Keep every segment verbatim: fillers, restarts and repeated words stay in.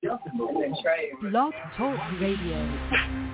Blog Talk Radio.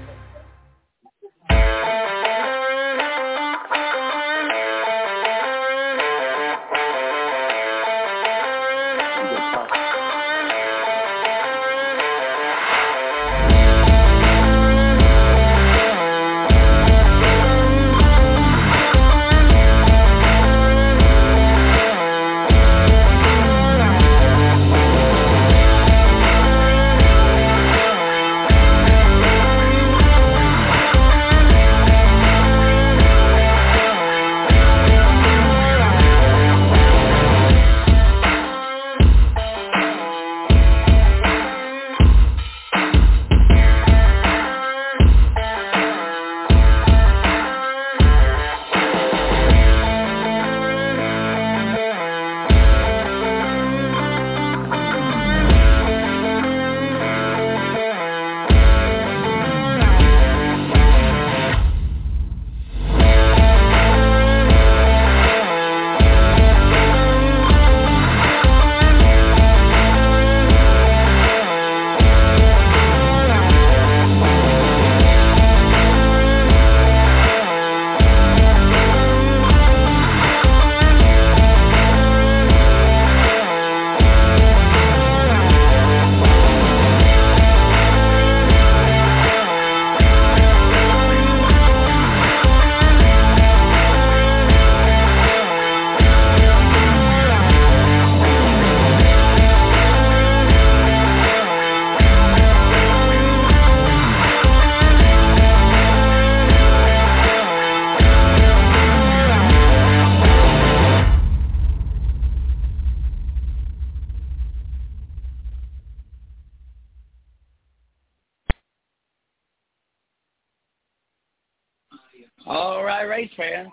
All right, race fans.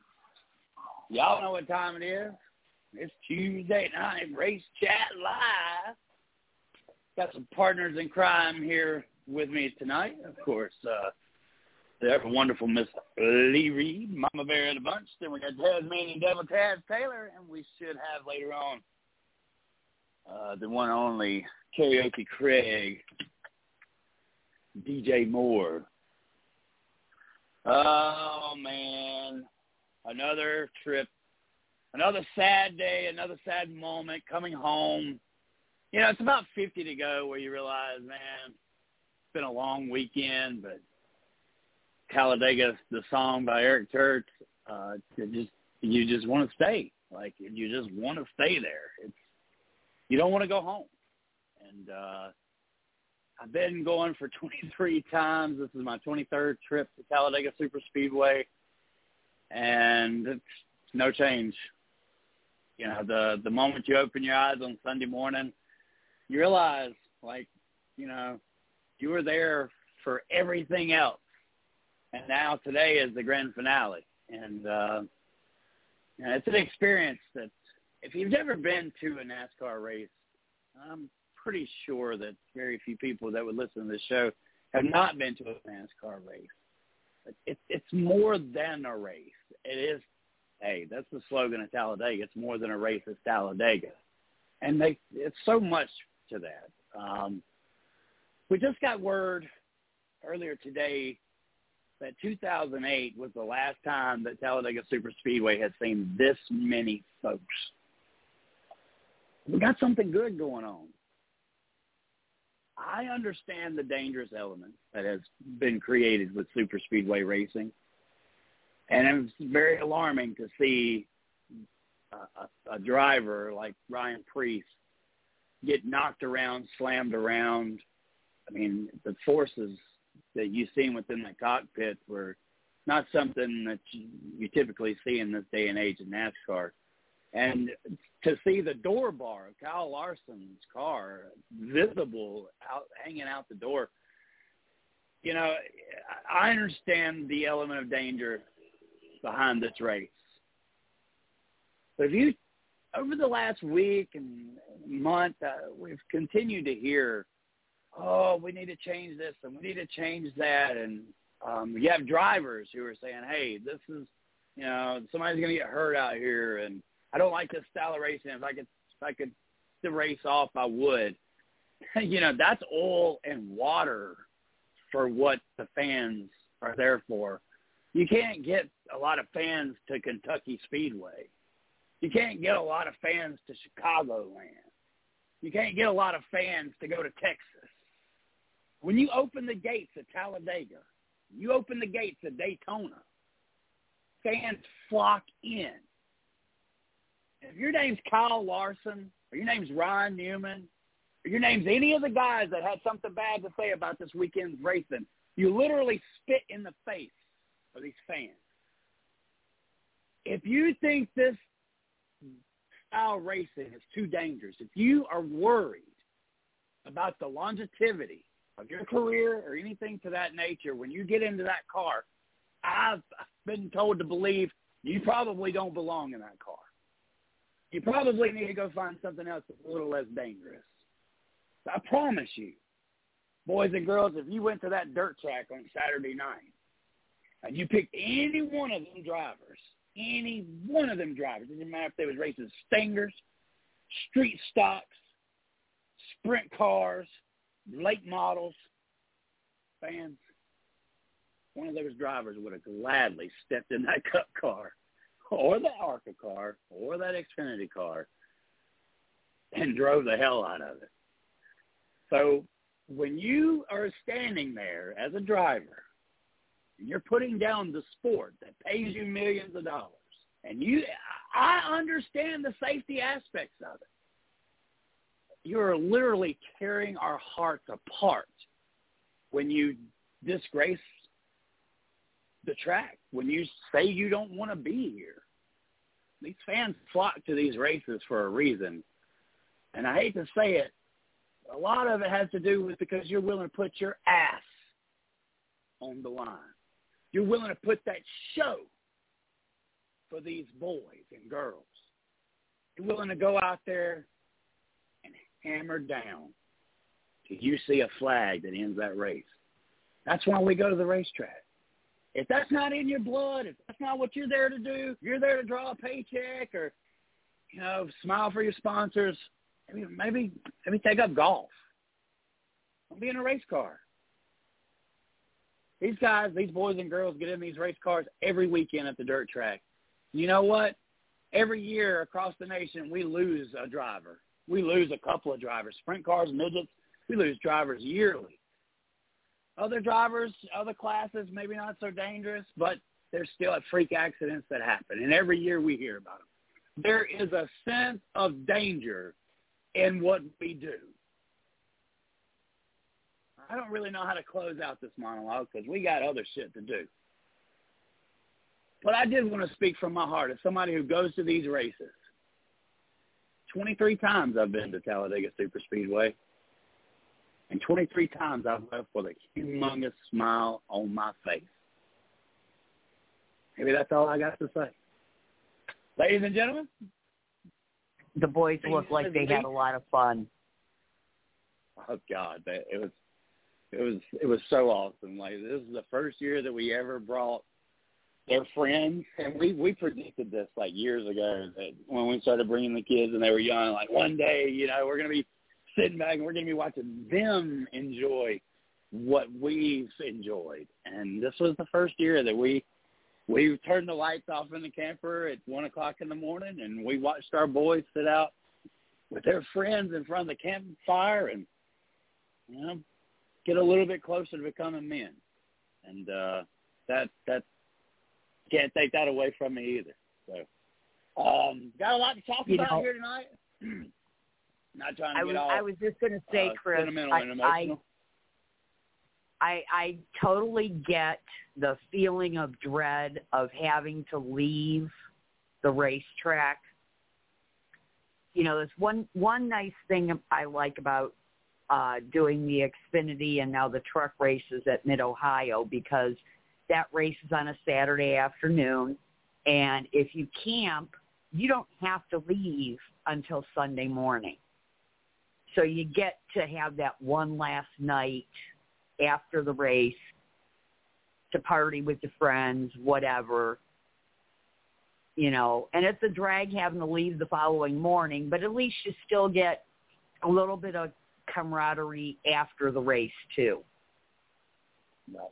Y'all know what time it is. It's Tuesday night, Race Chat Live. Got some partners in crime here with me tonight. Of course, uh, the ever wonderful Miss Lee Reed, Mama Bear of the bunch. Then we got Tasmanian Devil Taz Taylor, and we should have later on uh, the one and only Karaoke Craig, D J Moore. Oh, man, another trip, another sad day, another sad moment coming home. You know, it's about fifty to go where you realize, man, it's been a long weekend, but Talladega, the song by Eric Church, uh, it just you just want to stay. Like, you just want to stay there. It's you don't want to go home. And uh I've been going for twenty-three times. This is my twenty-third trip to Talladega Superspeedway, and it's no change. You know, the the moment you open your eyes on Sunday morning, you realize, like, you know, you were there for everything else, and now today is the grand finale. And uh, you know, it's an experience that if you've never been to a NASCAR race, um, pretty sure that very few people that would listen to this show have not been to a NASCAR race. It, it's more than a race. It is, hey, that's the slogan of Talladega. It's more than a race, it's Talladega. And they, it's so much to that. Um, we just got word earlier today that two thousand eight was the last time that Talladega Superspeedway had seen this many folks. We got something good going on. I understand the dangerous element that has been created with superspeedway racing, and it's very alarming to see a, a, a driver like Ryan Preece get knocked around, slammed around. I mean, the forces that you've seen within the cockpit were not something that you, you typically see in this day and age of NASCAR. And to see the door bar of Kyle Larson's car visible out, hanging out the door, you know, I understand the element of danger behind this race. But if you, over the last week and month, uh, we've continued to hear, oh, we need to change this and we need to change that. And um, you have drivers who are saying, hey, this is, you know, somebody's going to get hurt out here, and I don't like this style of racing. If I could, if I could the race off, I would. you know, that's oil and water for what the fans are there for. You can't get a lot of fans to Kentucky Speedway. You can't get a lot of fans to Chicagoland. You can't get a lot of fans to go to Texas. When you open the gates at Talladega, you open the gates at Daytona, fans flock in. If your name's Kyle Larson, or your name's Ryan Newman, or your name's any of the guys that had something bad to say about this weekend's racing, you literally spit in the face of these fans. If you think this style racing is too dangerous, if you are worried about the longevity of your career or anything to that nature, when you get into that car, I've been told to believe you probably don't belong in that car. You probably need to go find something else that's a little less dangerous. I promise you, boys and girls, if you went to that dirt track on Saturday night and you picked any one of them drivers, any one of them drivers, it doesn't matter if they was racing Stingers, street stocks, sprint cars, late models, fans, one of those drivers would have gladly stepped in that Cup car or the ARCA car or that Xfinity car and drove the hell out of it. So when you are standing there as a driver and you're putting down the sport that pays you millions of dollars, and you, I understand the safety aspects of it. You're literally tearing our hearts apart when you disgrace the track, when you say you don't want to be here. These fans flock to these races for a reason. And I hate to say it, a lot of it has to do with because you're willing to put your ass on the line. You're willing to put that show for these boys and girls. You're willing to go out there and hammer down till you see a flag that ends that race. That's why we go to the racetrack. If that's not in your blood, if that's not what you're there to do, you're there to draw a paycheck or, you know, smile for your sponsors, maybe maybe, maybe take up golf. Don't be in a race car. These guys, these boys and girls get in these race cars every weekend at the dirt track. You know what? Every year across the nation, we lose a driver. We lose a couple of drivers. Sprint cars, midgets, we lose drivers yearly. Other drivers, other classes, maybe not so dangerous, but there's still freak accidents that happen, and every year we hear about them. There is a sense of danger in what we do. I don't really know how to close out this monologue because we got other shit to do. But I did want to speak from my heart as somebody who goes to these races. twenty-three times I've been to Talladega Superspeedway. And twenty-three times I've left with a humongous smile on my face. Maybe that's all I got to say. Ladies and gentlemen. The boys look like they had a lot of fun. Oh, God. It was it was, it was so awesome. Like, this is the first year that we ever brought their friends. And we, we predicted this, like, years ago, that when we started bringing the kids and they were young, like, one day, you know, we're going to be sitting back and we're going to be watching them enjoy what we've enjoyed. And this was the first year that we we turned the lights off in the camper at one o'clock in the morning, and we watched our boys sit out with their friends in front of the campfire and, you know, get a little bit closer to becoming men. And uh, that that can't take that away from me either. So, um, got a lot to talk you about know, here tonight. Not trying to I get was, all I was just going to say, uh, Chris, sentimental I, and emotional. I, I totally get the feeling of dread of having to leave the racetrack. You know, there's one, one nice thing I like about uh, doing the Xfinity and now the truck races at Mid-Ohio, because that race is on a Saturday afternoon, and if you camp, you don't have to leave until Sunday morning. So you get to have that one last night after the race to party with your friends, whatever, you know. And it's a drag having to leave the following morning, but at least you still get a little bit of camaraderie after the race too. No.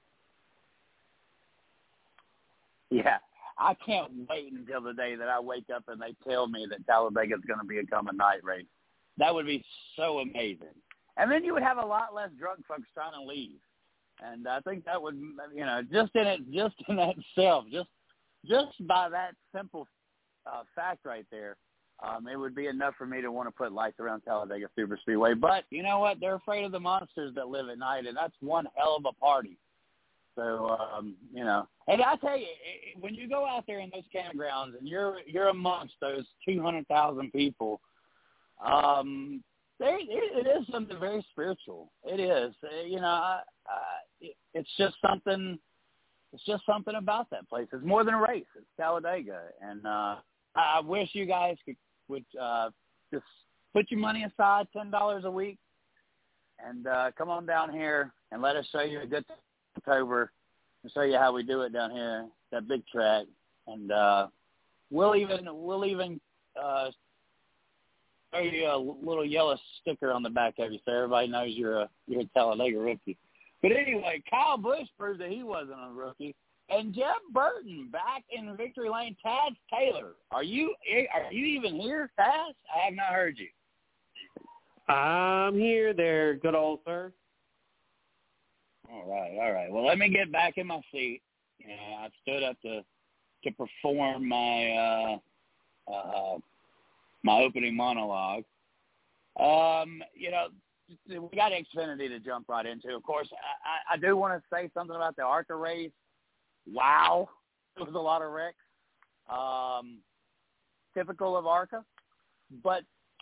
Yeah, I can't wait until the day that I wake up and they tell me that Talladega is going to become a night race. That would be so amazing. And then you would have a lot less drunk folks trying to leave. And I think that would, you know, just in it, just in that itself, just just by that simple uh, fact right there, um, it would be enough for me to want to put lights around Talladega Superspeedway. But you know what? They're afraid of the monsters that live at night, and that's one hell of a party. So, um, you know, and I tell you, when you go out there in those campgrounds and you're you're amongst those two hundred thousand people, um, there it is something very spiritual. It is, you know, I, I, it's just something. It's just something about that place. It's more than a race. It's Talladega, and uh, I wish you guys could would uh, just put your money aside, ten dollars a week, and uh, come on down here and let us show you a good October and show you how we do it down here, that big track, and uh, we'll even we'll even uh, show you a little yellow sticker on the back of you, so everybody knows you're a you're a Talladega rookie. But anyway, Kyle Busch proved that he wasn't a rookie, and Jeff Burton back in victory lane. Taz Taylor, are you are you even here, Taz? I have not heard you. I'm here, there, good old sir. All right, all right. Well, let me get back in my seat. You know, I stood up to to perform my uh, uh, my opening monologue. Um, you know, we got Xfinity to jump right into. Of course, I, I do want to say something about the ARCA race. Wow, it was a lot of wrecks. Um, typical of ARCA, but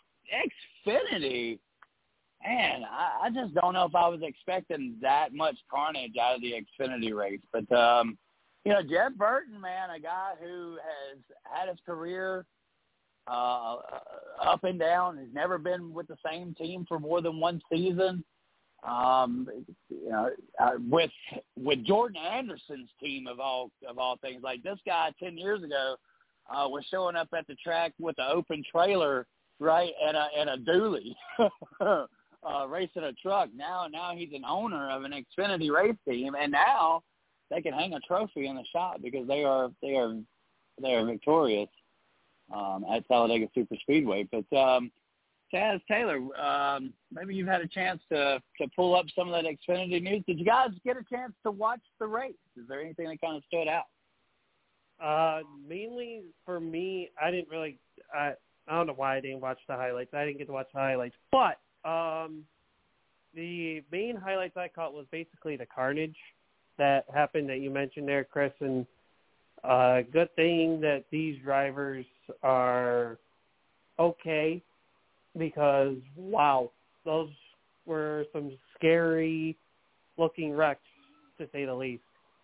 Xfinity. Man, I, I just don't know if I was expecting that much carnage out of the Xfinity race. But, um, you know, Jeff Burton, man, a guy who has had his career uh, up and down, has never been with the same team for more than one season. Um, you know, uh, with with Jordan Anderson's team of all of all things, like this guy ten years ago uh, was showing up at the track with an open trailer, right, and a and a dually. Uh, racing a truck. Now now he's an owner of an Xfinity race team, and now they can hang a trophy in the shop because they are they are they are victorious um, at Talladega Superspeedway. But um, Taz Taylor, um, maybe you've had a chance to to pull up some of that Xfinity news. Did you guys get a chance to watch the race? Is there anything that kind of stood out? Uh, mainly for me, I didn't really. I I don't know why I didn't watch the highlights. I didn't get to watch the highlights, but. Um, the main highlights I caught was basically the carnage that happened that you mentioned there, Chris, and uh, good thing that these drivers are okay because, wow, those were some scary-looking wrecks, to say the least.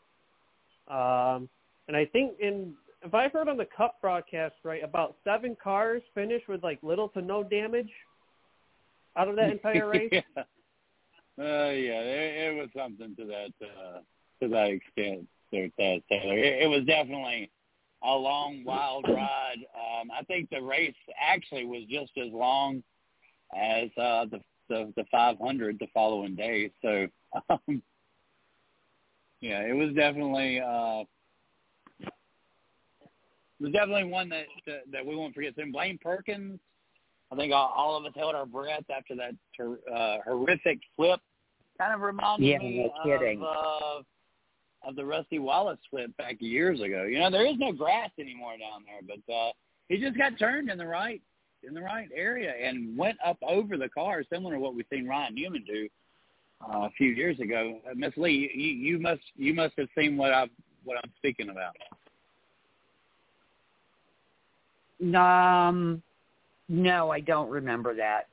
Um, and I think in if I've heard on the Cup broadcast right, about seven cars finished with, like, little to no damage out of that entire race? yeah. Uh, yeah, it, it was something to that uh, to that extent there, Taz Taylor. It, it was definitely a long, wild ride. Um, I think the race actually was just as long as uh, the, the the five hundred the following day. So, um, yeah, it was definitely uh, it was definitely one that that, that we won't forget. Then Blaine Perkins. I think all, all of us held our breath after that ter- uh, horrific flip. Kind of reminded yeah, me no kidding. of, uh, of the Rusty Wallace flip back years ago. You know, there is no grass anymore down there, but uh, he just got turned in the right in the right area and went up over the car, similar to what we've seen Ryan Newman do uh, a few years ago. Uh, Miss Lee, you, you must you must have seen what I what I'm speaking about. Um. No, I don't remember that.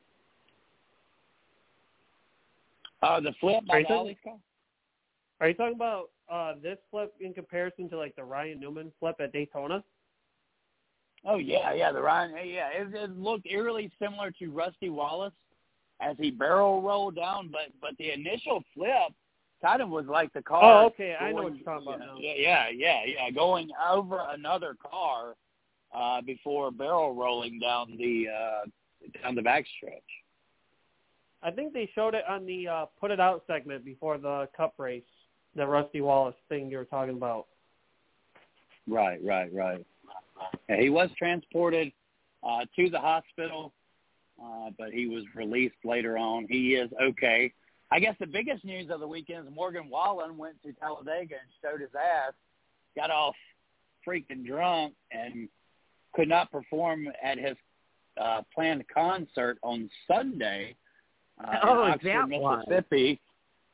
Uh, the flip by Ollie's car? Are you talking about uh, this flip in comparison to, like, the Ryan Newman flip at Daytona? Oh, yeah, yeah, the Ryan, yeah. It, it looked eerily similar to Rusty Wallace as he barrel rolled down, but, but the initial flip kind of was like the car. Oh, okay, going, I know what you're talking about now. Yeah, yeah, yeah, yeah, going over another car uh, before barrel rolling down the uh, down the backstretch. I think they showed it on the uh, Put It Out segment before the Cup race, the Rusty Wallace thing you were talking about. Right, right, right. Yeah, he was transported uh, to the hospital, uh, but he was released later on. He is okay. I guess the biggest news of the weekend is Morgan Wallen went to Talladega and showed his ass, got all freaking drunk, and could not perform at his uh, planned concert on Sunday uh, oh, in Oxford, that Mississippi. One.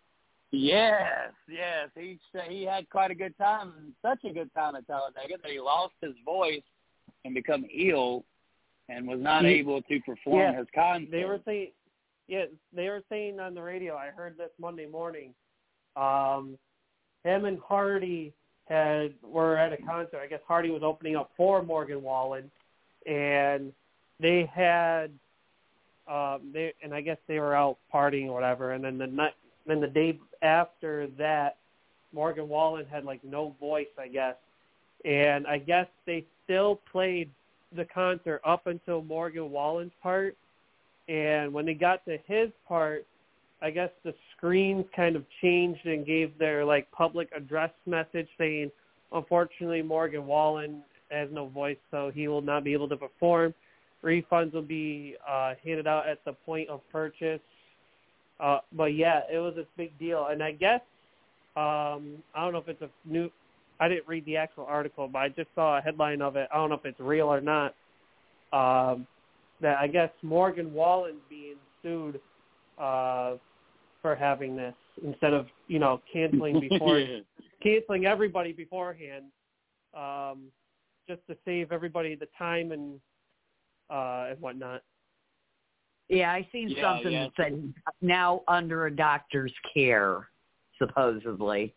Yes, yes. He he had quite a good time, such a good time at Talladega that he lost his voice and become ill and was not he, able to perform yeah, his concert. They were saying, yeah, they were saying on the radio. I heard this Monday morning. Um, him and Hardy had were at a concert. I guess Hardy was opening up for Morgan Wallen, and they had, um, they and I guess they were out partying or whatever. And then the night, then the day after that, Morgan Wallen had like no voice, I guess, and I guess they still played the concert up until Morgan Wallen's part. And when they got to his part, I guess the screens kind of changed and gave their like public address message saying, unfortunately, Morgan Wallen has no voice, so he will not be able to perform. Refunds will be uh, handed out at the point of purchase. Uh, but yeah, it was a big deal. And I guess, um, I don't know if it's a new, I didn't read the actual article, but I just saw a headline of it. I don't know if it's real or not. Um, that I guess Morgan Wallen's being sued uh, for having this instead of, you know, canceling before, yeah. canceling everybody beforehand, um, just to save everybody the time and uh, and whatnot. Yeah, I seen yeah, something yeah. that said he's now under a doctor's care, supposedly.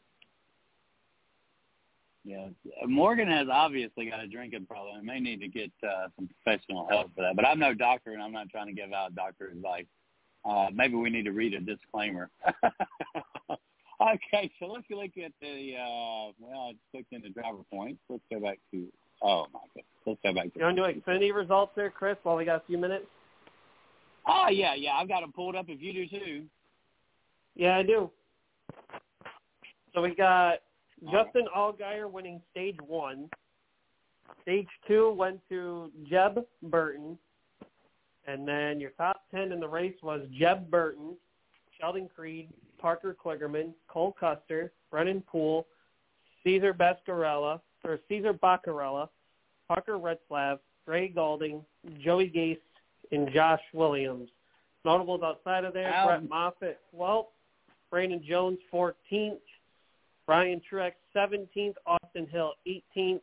Yeah, Morgan has obviously got a drinking problem. He may need to get uh, some professional help for that. But I'm no doctor, and I'm not trying to give out doctor advice. Uh, maybe we need to read a disclaimer. Okay, so let's look at the, uh, well, I just looked into driver points. Let's go back to, oh, my goodness. Let's go back to. You want to do Xfinity results there, Chris, while we got a few minutes? Oh, yeah, yeah. I've got them pulled up if you do, too. Yeah, I do. So we got Justin Allgaier winning stage one. Stage two went to Jeb Burton. And then your top ten in the race was Jeb Burton, Sheldon Creed, Parker Kligerman, Cole Custer, Brennan Poole, Cesar Bascarella, or Cesar Baccarella, Parker Retzlaff, Ray Goulding, Joey Gase, and Josh Williams. Notables outside of there, Ow. Brett Moffitt, twelfth, Brandon Jones, fourteenth, Brian Truex, seventeenth, Austin Hill, eighteenth,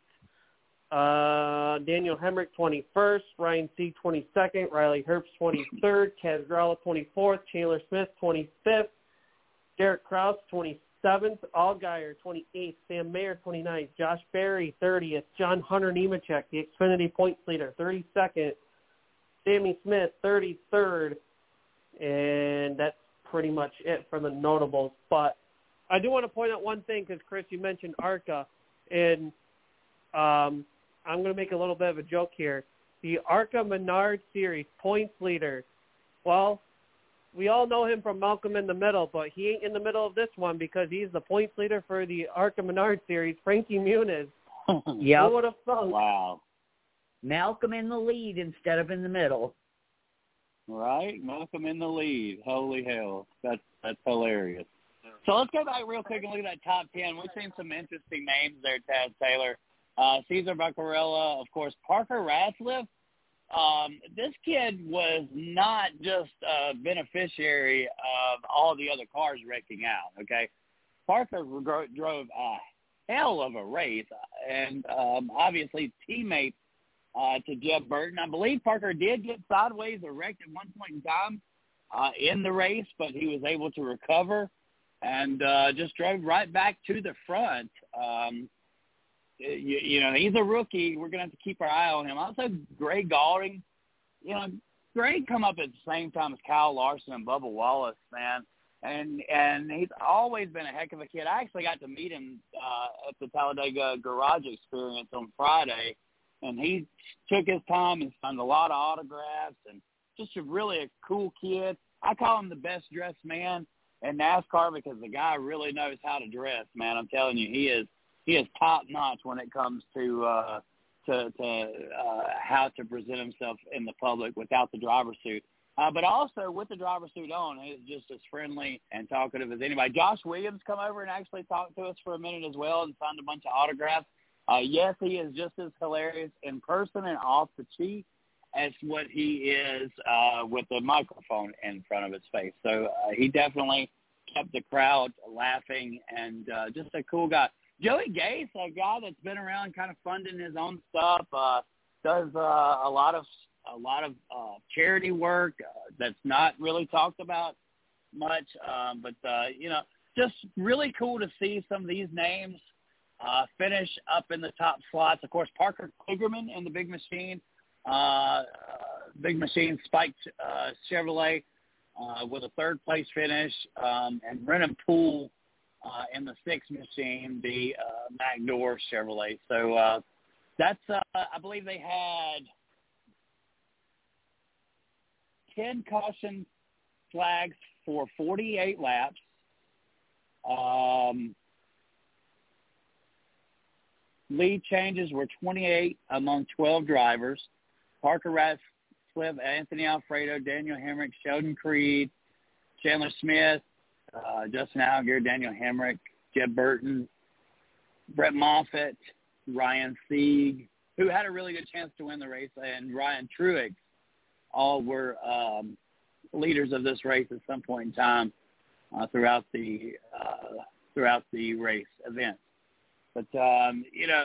uh, Daniel Hemrick, twenty-first, Ryan Sieg, twenty-second, Riley Herbst, twenty-third, Kaz Gralla, twenty-fourth, Chandler Smith, twenty-fifth, Derek Kraus, twenty-seventh, Allgaier, twenty-eighth, Sam Mayer, twenty-ninth, Josh Berry, thirtieth, John Hunter Nemechek, the Xfinity points leader, thirty-second, Sammy Smith, thirty-third, and that's pretty much it for the notables. But I do want to point out one thing because, Chris, you mentioned ARCA, and um, I'm going to make a little bit of a joke here. The ARCA Menard Series points leader, well, we all know him from Malcolm in the Middle, but he ain't in the middle of this one because he's the points leader for the ARCA Menard Series, Frankie Muniz. Yep. Who would have thought? Wow. Malcolm in the lead instead of in the middle. Right? Malcolm in the lead. Holy hell. That's, that's hilarious. So let's go back real quick and look at that top ten. We've seen some interesting names there, Taz Taylor. Uh, Cesar Baccarella, of course, Parker Retzlaff. Um, this kid was not just a beneficiary of all the other cars wrecking out, okay? Parker gro- drove a hell of a race, and um, obviously teammate uh, to Jeb Burton. I believe Parker did get sideways or wrecked at one point in time uh, in the race, but he was able to recover and uh, just drove right back to the front. Um, you, you know, he's a rookie. We're going to have to keep our eye on him. Also, Greg Gaulding, you know, Greg come up at the same time as Kyle Larson and Bubba Wallace, man. And and he's always been a heck of a kid. I actually got to meet him uh, at the Talladega Garage Experience on Friday, and he took his time and signed a lot of autographs and just a really a cool kid. I call him the best dressed man in NASCAR because the guy really knows how to dress, man. I'm telling you, he is he is top notch when it comes to uh, to, to uh, how to present himself in the public without the driver's suit. Uh, but also with the driver's suit on, he's just as friendly and talkative as anybody. Josh Williams come over and actually talked to us for a minute as well and signed a bunch of autographs. Uh, yes, he is just as hilarious in person and off the tee as what he is uh, with the microphone in front of his face. So uh, he definitely kept the crowd laughing and uh, just a cool guy. Joey Gase, a guy that's been around kind of funding his own stuff, uh, does uh, a lot of a lot of uh, charity work uh, that's not really talked about much. Um, but, uh, you know, just really cool to see some of these names uh, finish up in the top slots. Of course, Parker Kligerman in the Big Machine, uh, uh, Big Machine spiked uh, Chevrolet uh, with a third-place finish, um, and Brennan Poole uh, in the sixth machine, the uh, McDore Chevrolet. So uh, that's, uh, I believe they had ten caution flags for forty-eight laps. Um, lead changes were twenty-eight among twelve drivers. Parker Ratcliffe, Anthony Alfredo, Daniel Hemrick, Sheldon Creed, Chandler Smith, uh, Justin Allgaier, Daniel Hemrick, Jeb Burton, Brett Moffitt, Ryan Sieg, who had a really good chance to win the race, and Ryan Truex. All were um, leaders of this race at some point in time uh, throughout the uh, throughout the race event. But um, you know,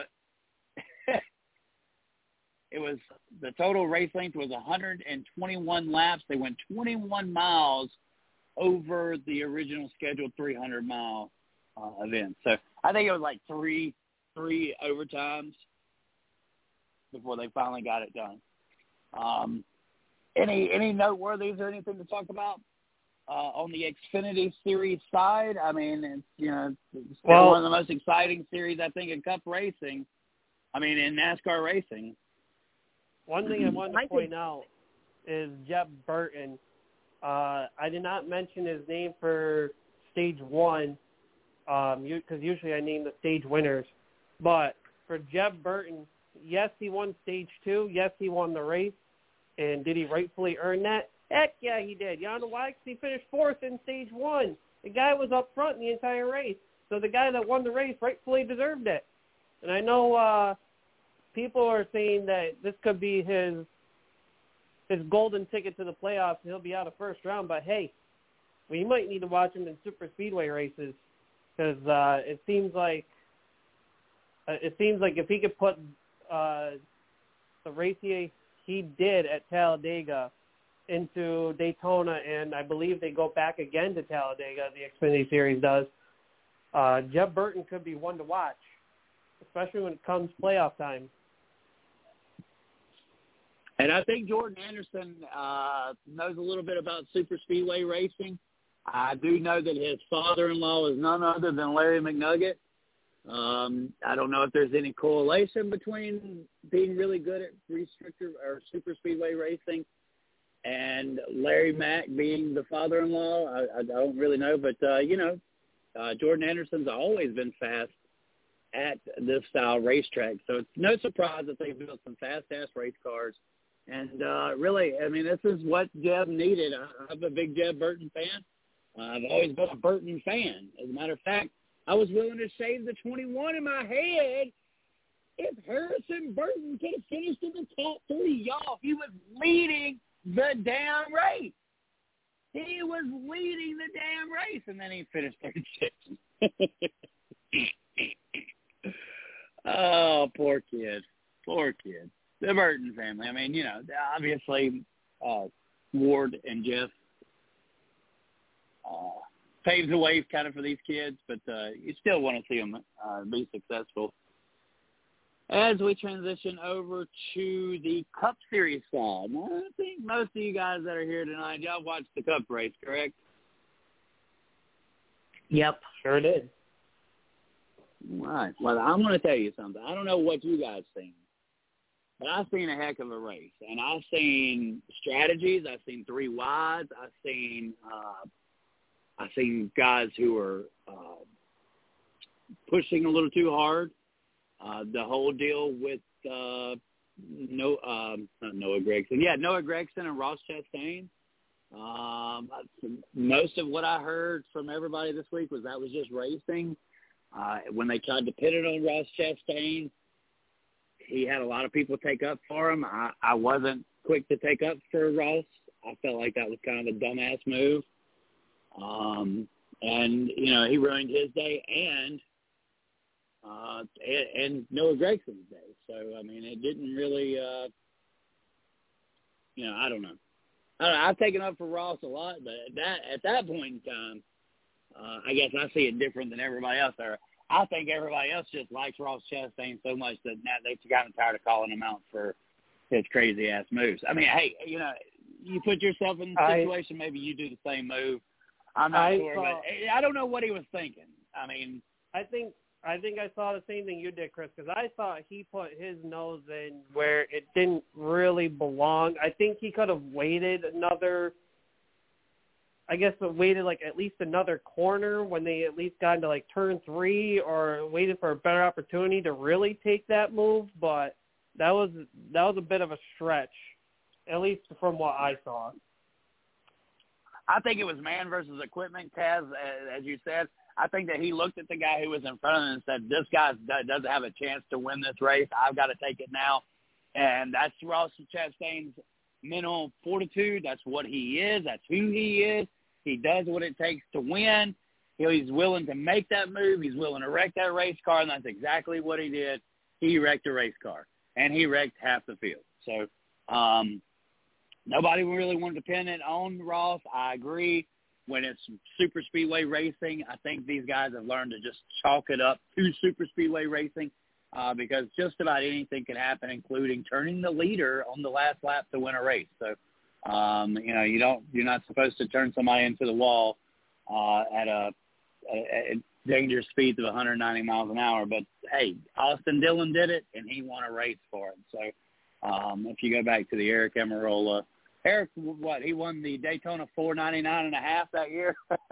it was the total race length was one hundred twenty-one laps. They went twenty-one miles over the original scheduled three hundred mile uh, event. So I think it was like three three overtimes before they finally got it done. Um, Any any noteworthies or anything to talk about uh, on the Xfinity Series side? I mean, it's, you know, it's still well, one of the most exciting series, I think, in Cup racing. I mean, in NASCAR racing. One thing I wanted to point out is Jeb Burton. Uh, I did not mention his name for Stage one because um, usually I name the stage winners. But for Jeb Burton, yes, he won Stage two. Yes, he won the race. And did he rightfully earn that? Heck yeah, he did. You know why? Because he finished fourth in Stage one. The guy was up front in the entire race. So the guy that won the race rightfully deserved it. And I know uh, people are saying that this could be his his golden ticket to the playoffs and he'll be out of first round. But, hey, we might need to watch him in super speedway races because uh, it seems like uh, it seems like if he could put uh, the race he he did at Talladega into Daytona, and I believe they go back again to Talladega, the Xfinity Series does, uh, Jeb Burton could be one to watch, especially when it comes playoff time. And I think Jordan Anderson uh, knows a little bit about super speedway racing. I do know that his father-in-law is none other than Larry McNugget. Um, I don't know if there's any correlation between being really good at restrictor or super speedway racing and Larry Mack being the father-in-law. I, I don't really know, but, uh, you know, uh, Jordan Anderson's always been fast at this style racetrack. So it's no surprise that they built some fast-ass race cars. And uh, really, I mean, this is what Jeb needed. I, I'm a big Jeb Burton fan. Uh, I've always been a Burton fan. As a matter of fact, I was willing to shave the twenty-one in my head if Harrison Burton could have finished in the top three. Y'all, he was leading the damn race. He was leading the damn race, and then he finished thirty-sixth. Oh, poor kid. Poor kid. The Burton family. I mean, you know, obviously uh, Ward and Jeff uh, paved the way kind of for these kids, but uh, you still want to see them uh, be successful. As we transition over to the Cup Series side, I think most of you guys that are here tonight, y'all watched the Cup race, correct? Yep. Sure did. All right. Well, I'm going to tell you something. I don't know what you guys think, but I've seen a heck of a race, and I've seen strategies. I've seen three wides. I've seen uh, I've seen guys who are uh, pushing a little too hard. Uh, the whole deal with uh, no, um, not Noah Gragson. Yeah, Noah Gragson and Ross Chastain. Um, most of what I heard from everybody this week was that was just racing. Uh, when they tried to pin it on Ross Chastain, he had a lot of people take up for him. I, I wasn't quick to take up for Ross. I felt like that was kind of a dumbass move. Um, and, you know, he ruined his day and uh, and, and Noah Gragson's day. So, I mean, it didn't really, uh, you know, I don't know. I don't know. I've taken up for Ross a lot, but at that, at that point in time, uh, I guess I see it different than everybody else there. I think everybody else just likes Ross Chastain so much that now they've gotten tired of calling him out for his crazy-ass moves. I mean, hey, you know, you put yourself in a situation, I, maybe you do the same move. I'm not I sure, saw, but I don't know what he was thinking. I mean, I think I think I saw the same thing you did, Chris, because I thought he put his nose in where it didn't really belong. I think he could have waited another, I guess, waited like at least another corner when they at least got into like turn three, or waited for a better opportunity to really take that move. But that was that was a bit of a stretch, at least from what I saw. I think it was man versus equipment, Kaz, as you said. I think that he looked at the guy who was in front of him and said, this guy doesn't have a chance to win this race. I've got to take it now. And that's Ross Chastain's mental fortitude. That's what he is. That's who he is. He does what it takes to win. He's willing to make that move. He's willing to wreck that race car, and that's exactly what he did. He wrecked a race car, and he wrecked half the field. So um, nobody really wanted to pin it on Ross. I agree. When it's super speedway racing, I think these guys have learned to just chalk it up to super speedway racing uh, because just about anything can happen, including turning the leader on the last lap to win a race. So, um, you know, you don't, you're not supposed to turn somebody into the wall uh, at a, a, a dangerous speeds of one hundred ninety miles an hour. But hey, Austin Dillon did it, and he won a race for it. So, um, if you go back to the Eric Almirola. Eric, what, he won the Daytona four ninety-nine and a half that year?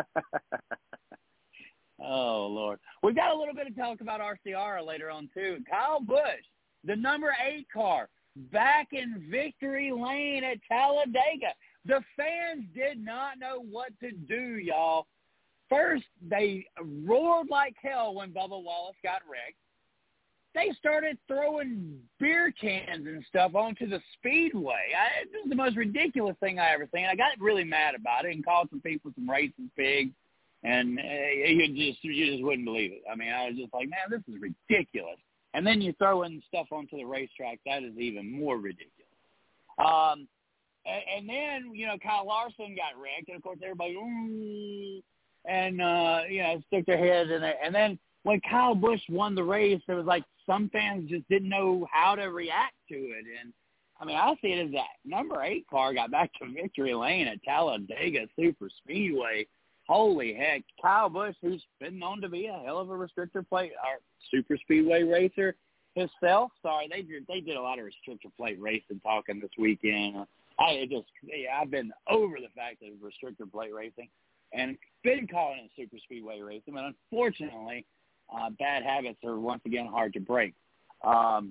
Oh, Lord. We've got a little bit of talk about R C R later on, too. Kyle Busch, the number eight car, back in victory lane at Talladega. The fans did not know what to do, y'all. First, they roared like hell when Bubba Wallace got wrecked. They started throwing beer cans and stuff onto the speedway. I, this is the most ridiculous thing I ever seen. I got really mad about it and called some people some racing pigs, and uh, you just you just wouldn't believe it. I mean, I was just like, man, this is ridiculous. And then you throw in stuff onto the racetrack. That is even more ridiculous. Um, and, and then, you know, Kyle Larson got wrecked, and, of course, everybody, ooh, and, uh, you know, stuck their head in it. And then when Kyle Busch won the race, there was like some fans just didn't know how to react to it. And, I mean, I see it as that number eight car got back to victory lane at Talladega Super Speedway. Holy heck. Kyle Busch, who's been known to be a hell of a restrictor plate or super speedway racer himself. Sorry, they did, they did a lot of restrictor plate racing talking this weekend. I just, yeah, I've been over the fact of restrictor plate racing and been calling it super speedway racing. But unfortunately, uh, bad habits are once again hard to break. Um,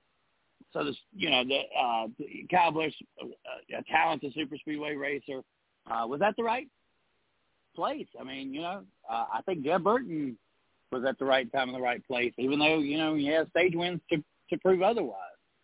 so this, you know, the, uh, Kyle Busch, a, a talented super speedway racer, uh, was that the right place? I mean, you know, uh, I think Jeb Burton was at the right time in the right place, even though, you know, he has stage wins to, to prove otherwise.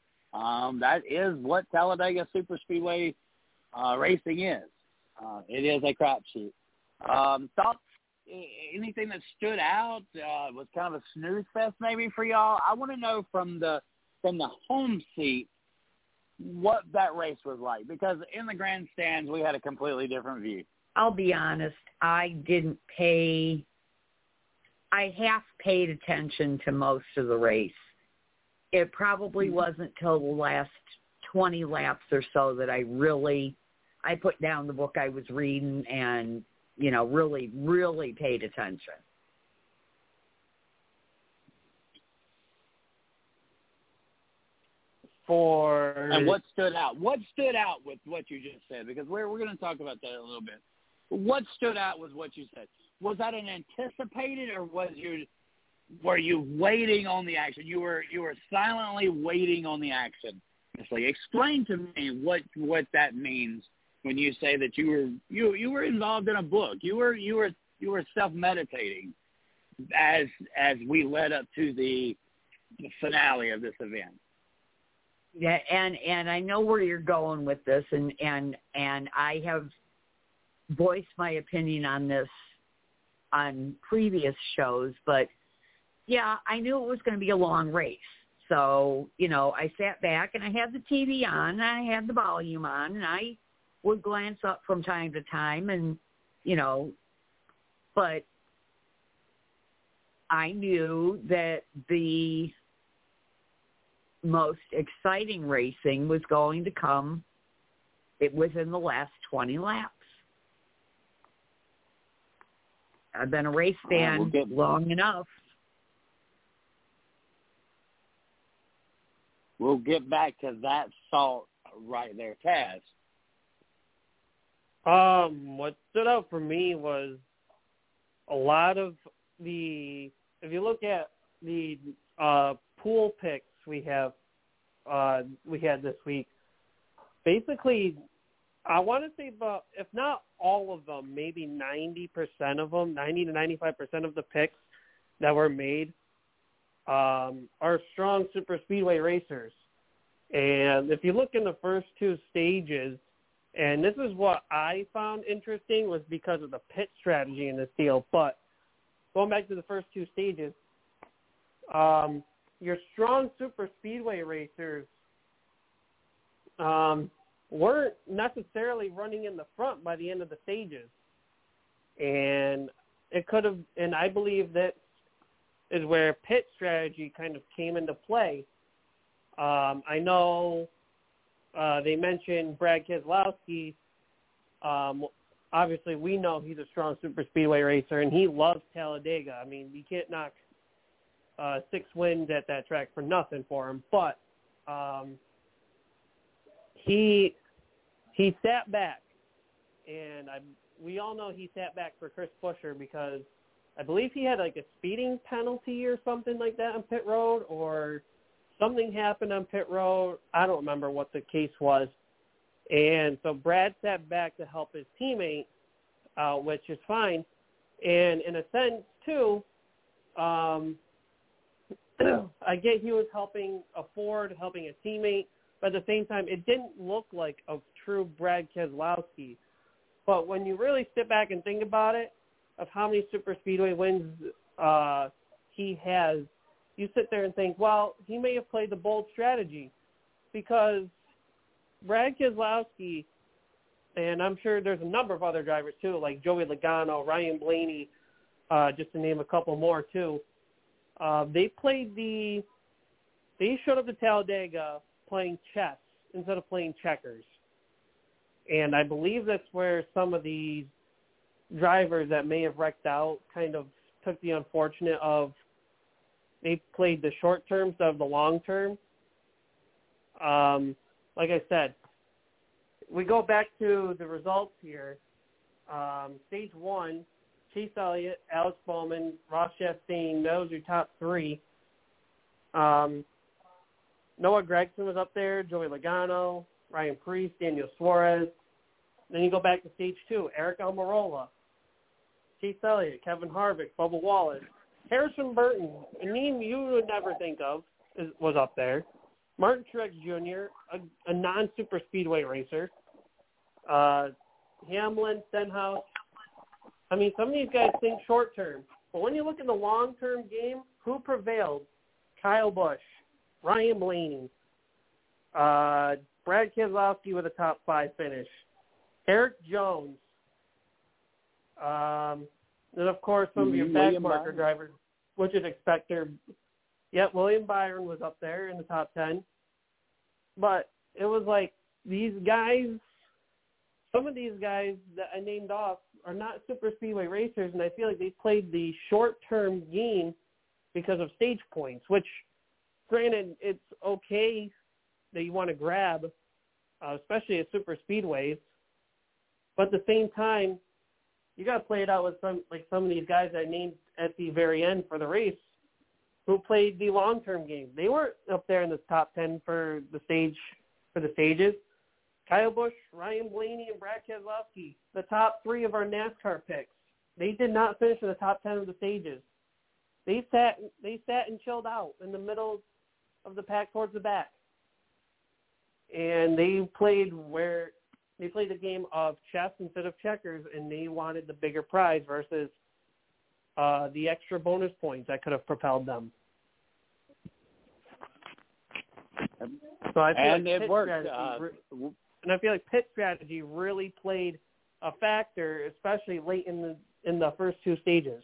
Um, that is what Talladega Super Speedway uh, racing is. Uh, it is a crapshoot. Um, thoughts, anything that stood out uh, was kind of a snooze fest maybe for y'all? I want to know from the from the home seat what that race was like, because in the grandstands we had a completely different view. I'll be honest, I didn't pay, I half paid attention to most of the race. It probably wasn't till the last twenty laps or so that I really, I put down the book I was reading and, you know, really, really paid attention. for and what stood out? What stood out with what you just said? Because we're we're going to talk about that in a little bit. What stood out was what you said. Was that an anticipated, or was you were you waiting on the action? You were you were silently waiting on the action. Miss Lee, explain to me what what that means when you say that you were you you were involved in a book. You were you were you were self-meditating as as we led up to the, the finale of this event. Yeah, and and I know where you're going with this, and and and I have voiced my opinion on this on previous shows, but yeah, I knew it was going to be a long race. So, you know, I sat back and I had the T V on and I had the volume on, and I would glance up from time to time, and, you know, but I knew that the most exciting racing was going to come it within the last twenty laps. I've been a race fan uh, we'll get, long enough. We'll get back to that thought right there, Taz. Um, what stood out for me was a lot of the, if you look at the uh, pool picks we have, uh, we had this week, basically, I want to say about, if not all of them, maybe ninety percent of them, ninety to ninety-five percent of the picks that were made um, are strong super speedway racers. And if you look in the first two stages, and this is what I found interesting, was because of the pit strategy in this deal. But going back to the first two stages, um, your strong super speedway racers um, weren't necessarily running in the front by the end of the stages. And it could have, and I believe that is where pit strategy kind of came into play. Um, I know uh, they mentioned Brad Keselowski. Um, obviously, we know he's a strong super speedway racer, and he loves Talladega. I mean, you can't knock uh, six wins at that track for nothing for him. But um, he he sat back, and I, we all know he sat back for Chris Buescher because I believe he had like a speeding penalty or something like that on pit road, or something happened on pit road. I don't remember what the case was. And so Brad sat back to help his teammate, uh, which is fine. And in a sense, too, um, I get he was helping a Ford, helping a teammate, but at the same time, it didn't look like a true Brad Keselowski. But when you really sit back and think about it, of how many super speedway wins uh, he has, you sit there and think, well, he may have played the bold strategy, because Brad Keselowski, and I'm sure there's a number of other drivers too, like Joey Logano, Ryan Blaney, uh, just to name a couple more too. Uh, they played the, they showed up to Talladega playing chess instead of playing checkers. And I believe that's where some of these drivers that may have wrecked out kind of took the unfortunate of, they played the short term instead of the long term. Um, like I said, we go back to the results here. Um, stage one, Chase Elliott, Alex Bowman, Ross Chastain, those are your top three. Um, Noah Gragson was up there, Joey Logano, Ryan Preece, Daniel Suarez. Then you go back to stage two, Eric Almirola, Chase Elliott, Kevin Harvick, Bubba Wallace, Harrison Burton, a name you would never think of, is, was up there. Martin Truex Junior, a, a non-super speedway racer. Uh, Hamlin, Stenhouse. I mean, some of these guys think short term. But when you look at the long-term game, who prevailed? Kyle Busch, Ryan Blaney, uh, Brad Keselowski with a top five finish, Eric Jones, um, and, of course, some of your back marker drivers, which is expected. Yep, William Byron was up there in the top ten. But it was like these guys, some of these guys that I named off are not super speedway racers, and I feel like they played the short-term game because of stage points, which, granted, it's okay that you want to grab, uh, especially at super speedways. But at the same time, you got to play it out with some like some of these guys I named at the very end for the race, who played the long-term game. They weren't up there in the top ten for the stage for the stages. Kyle Busch, Ryan Blaney, and Brad Keselowski, the top three of our NASCAR picks, they did not finish in the top ten of the stages. They sat they sat and chilled out in the middle of the pack towards the back. And they played where they played a game of chess instead of checkers, and they wanted the bigger prize versus uh, the extra bonus points that could have propelled them. So I feel and like it pit worked. strategy, Uh, and I feel like pit strategy really played a factor, especially late in the in the first two stages.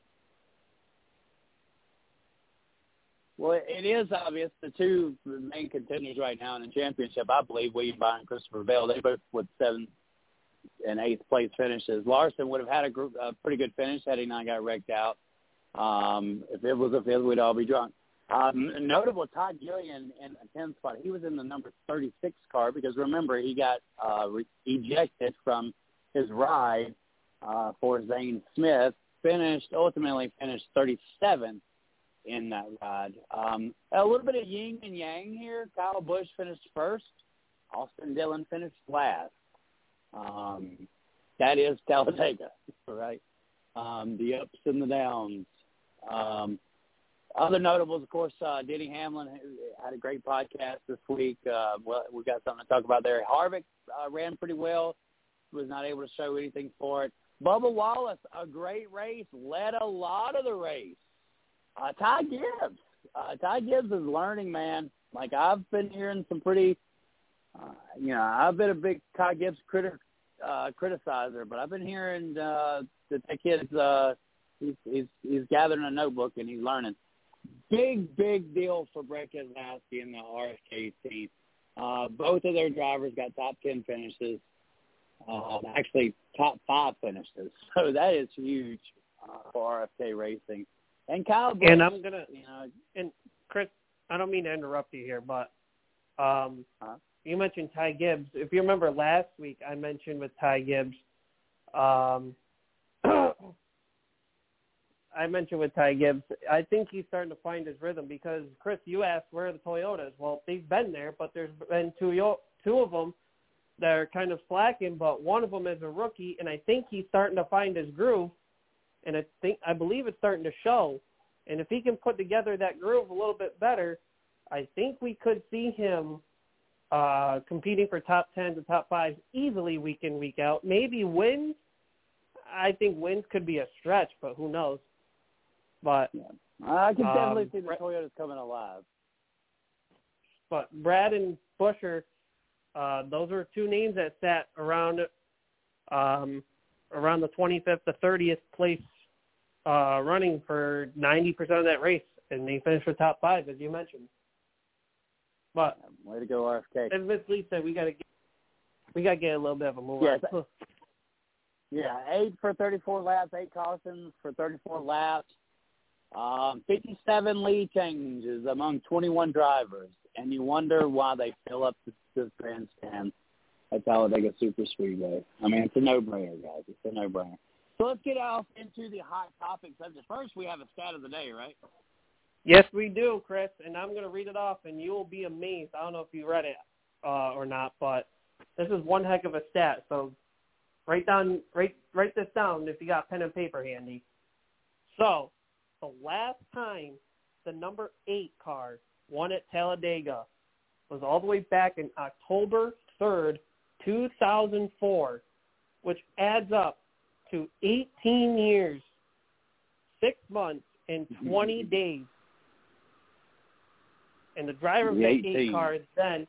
Well, it is obvious the two main contenders right now in the championship, I believe, William Byron and Christopher Bell, they both with seventh and eighth place finishes. Larson would have had a, group, a pretty good finish had he not got wrecked out. Um, if it was a fifth, we'd all be drunk. Um, notable, Todd Gillian in a tenth spot. He was in the number thirty-six car because, remember, he got uh, re- ejected from his ride uh, for Zane Smith, finished, ultimately finished thirty-seventh in that ride. Um, a little bit of yin and yang here. Kyle Busch finished first. Austin Dillon finished last. Um, that is Talladega, right? Um, the ups and the downs. Um, other notables, of course, uh, Denny Hamlin had a great podcast this week. Uh, well, we got something to talk about there. Harvick uh, ran pretty well. Was not able to show anything for it. Bubba Wallace, a great race, led a lot of the race. Uh, Ty Gibbs. Uh, Ty Gibbs is learning, man. Like, I've been hearing some pretty, uh, you know, I've been a big Ty Gibbs critic, uh, criticizer, but I've been hearing uh, that that kid's, uh, he's, he's, he's gathering a notebook and he's learning. Big, big deal for Brett Keselowski and the R F K team. Uh, both of their drivers got top ten finishes, uh, actually top five finishes. So that is huge uh, for R F K Racing. And Kyle Busch, and I'm gonna, you know, and Chris, I don't mean to interrupt you here, but um, huh? you mentioned Ty Gibbs. If you remember last week, I mentioned with Ty Gibbs, um, I mentioned with Ty Gibbs, I think he's starting to find his rhythm because, Chris, you asked where are the Toyotas. Well, they've been there, but there's been two two of them that are kind of slacking, but one of them is a rookie, and I think he's starting to find his groove. And I think I believe it's starting to show. And if he can put together that groove a little bit better, I think we could see him uh, competing for top tens and top fives easily week in, week out. Maybe wins. I think wins could be a stretch, but who knows? But yeah. I can definitely um, see the Toyotas coming alive. But Brad and Buscher, uh, those are two names that sat around um, around the twenty-fifth to thirtieth place Uh, running for ninety percent of that race, and they finished with top five, as you mentioned. But way to go, R F K. As Miss Lee said, we got to we got to get a little bit of a move yes. on. Yeah, eight for thirty-four laps, eight cautions for thirty-four laps, um, fifty-seven lead changes among twenty-one drivers, and you wonder why they fill up the, the grandstand at Talladega Super Speedway. I mean, it's a no-brainer, guys. It's a no-brainer. So let's get off into the hot topic subject. First, we have a stat of the day, right? Yes, we do, Chris, and I'm going to read it off, and you will be amazed. I don't know if you read it uh, or not, but this is one heck of a stat. So write down, write, write this down if you got pen and paper handy. So the last time the number eight car won at Talladega was all the way back in October third, two thousand four, which adds up to eighteen years, six months, and twenty days. And the driver of the eight car then,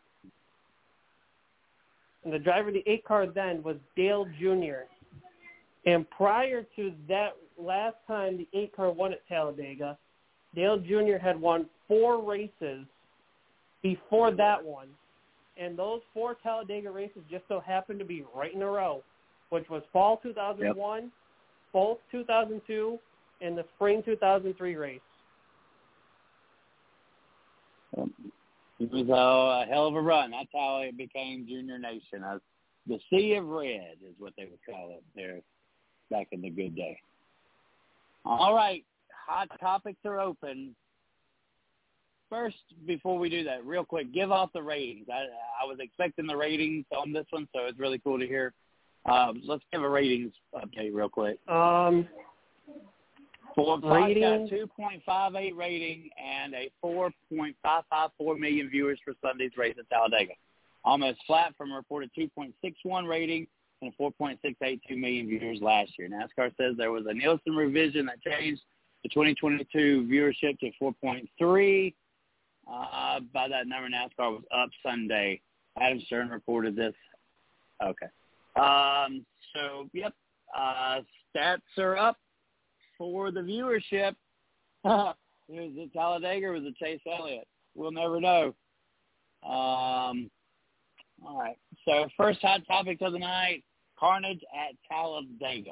and the driver of the eight car then was Dale Junior And prior to that last time the eight car won at Talladega, Dale Junior had won four races before that one. And those four Talladega races just so happened to be right in a row, which was fall two thousand one, yep. fall two thousand two, and the spring two thousand three race. Um, It was a, a hell of a run. That's how it became Junior Nation. Uh, the Sea of Red is what they would call it there back in the good day. All right, hot topics are open. First, before we do that, real quick, give off the ratings. I, I was expecting the ratings on this one, so it's really cool to hear. Um, let's give a ratings update real quick. Um, For rating? Fox got two point five eight rating and a four point five five four million viewers for Sunday's race at Talladega. Almost flat from a reported two point six one rating and four point six eight two million viewers last year. NASCAR says there was a Nielsen revision that changed the twenty twenty-two viewership to four point three. Uh, by that number, NASCAR was up Sunday. Adam Stern reported this. Okay. Um, so, yep, uh, stats are up for the viewership. Was it Talladega or was it Chase Elliott? We'll never know. Um, all right. So, first hot topic of the night, carnage at Talladega.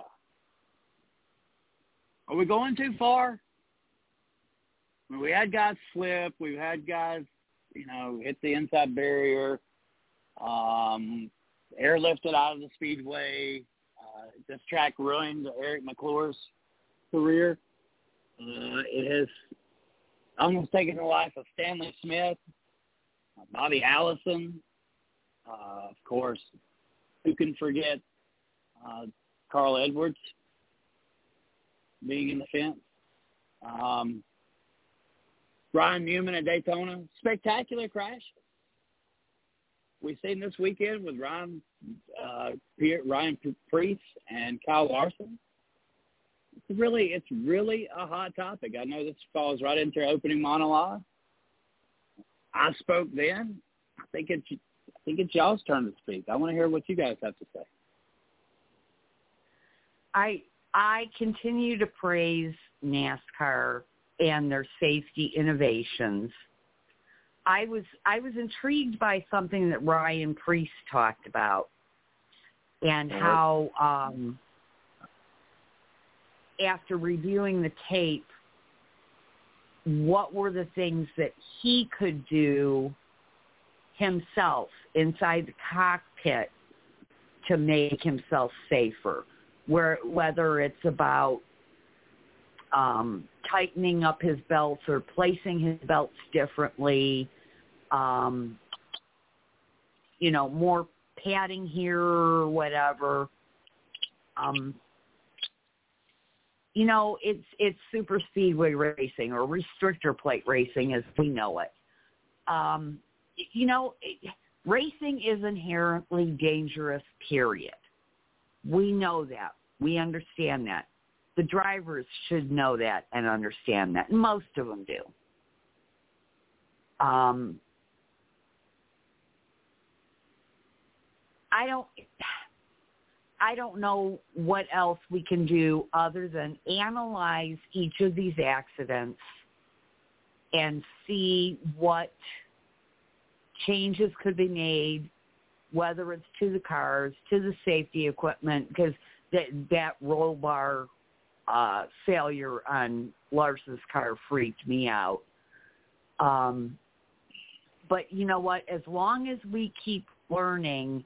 Are we going too far? I mean, we had guys slip. We've had guys, you know, hit the inside barrier, um, airlifted out of the speedway. Uh, this track ruined Eric McClure's career. Uh, it has almost taken the life of Stanley Smith, uh, Bobby Allison. Uh, of course, who can forget uh, Carl Edwards being in the fence? Um, Ryan Newman at Daytona, spectacular crash. We've seen this weekend with Ryan, uh, Ryan Preece and Kyle Larson. It's really, it's really a hot topic. I know this falls right into our opening monologue. I spoke then. I think it's, I think it's y'all's turn to speak. I want to hear what you guys have to say. I I continue to praise NASCAR and their safety innovations. I was I was intrigued by something that Ryan Preece talked about, and how um, after reviewing the tape, what were the things that he could do himself inside the cockpit to make himself safer, where whether it's about um, tightening up his belts or placing his belts differently, um, you know, more padding here or whatever. Um, you know, it's it's super speedway racing or restrictor plate racing as we know it. Um, you know, it, racing is inherently dangerous, period. We know that. We understand that. The drivers should know that and understand that. And most of them do. Um, I don't... I don't know what else we can do other than analyze each of these accidents and see what changes could be made, whether it's to the cars, to the safety equipment, because that, that roll bar uh, failure on Larson's car freaked me out. Um, but you know what? As long as we keep learning,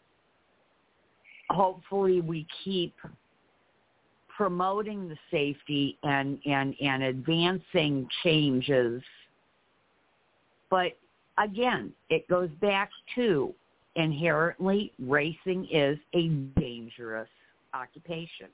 hopefully we keep promoting the safety and, and, and advancing changes. But again, it goes back to inherently racing is a dangerous occupation.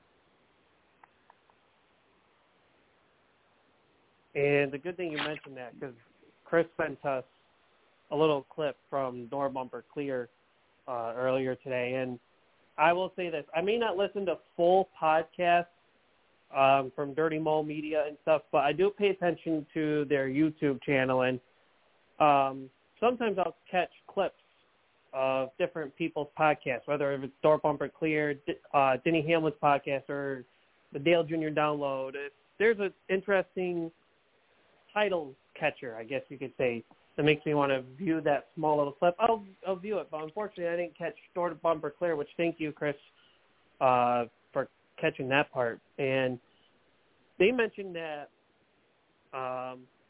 And the good thing you mentioned that, because Chris sent us a little clip from Door Bumper Clear uh, earlier today, and I will say this. I may not listen to full podcasts um, from Dirty Mo Media and stuff, but I do pay attention to their YouTube channel, and um, sometimes I'll catch clips of different people's podcasts, whether it's Door Bumper Clear, uh, Denny Hamlin's podcast, or the Dale Junior Download. If there's an interesting title catcher, I guess you could say, that makes me want to view that small little clip, I'll, I'll view it. But unfortunately, I didn't catch Door Bumper Clear, which thank you, Chris, uh, for catching that part. And they mentioned that um,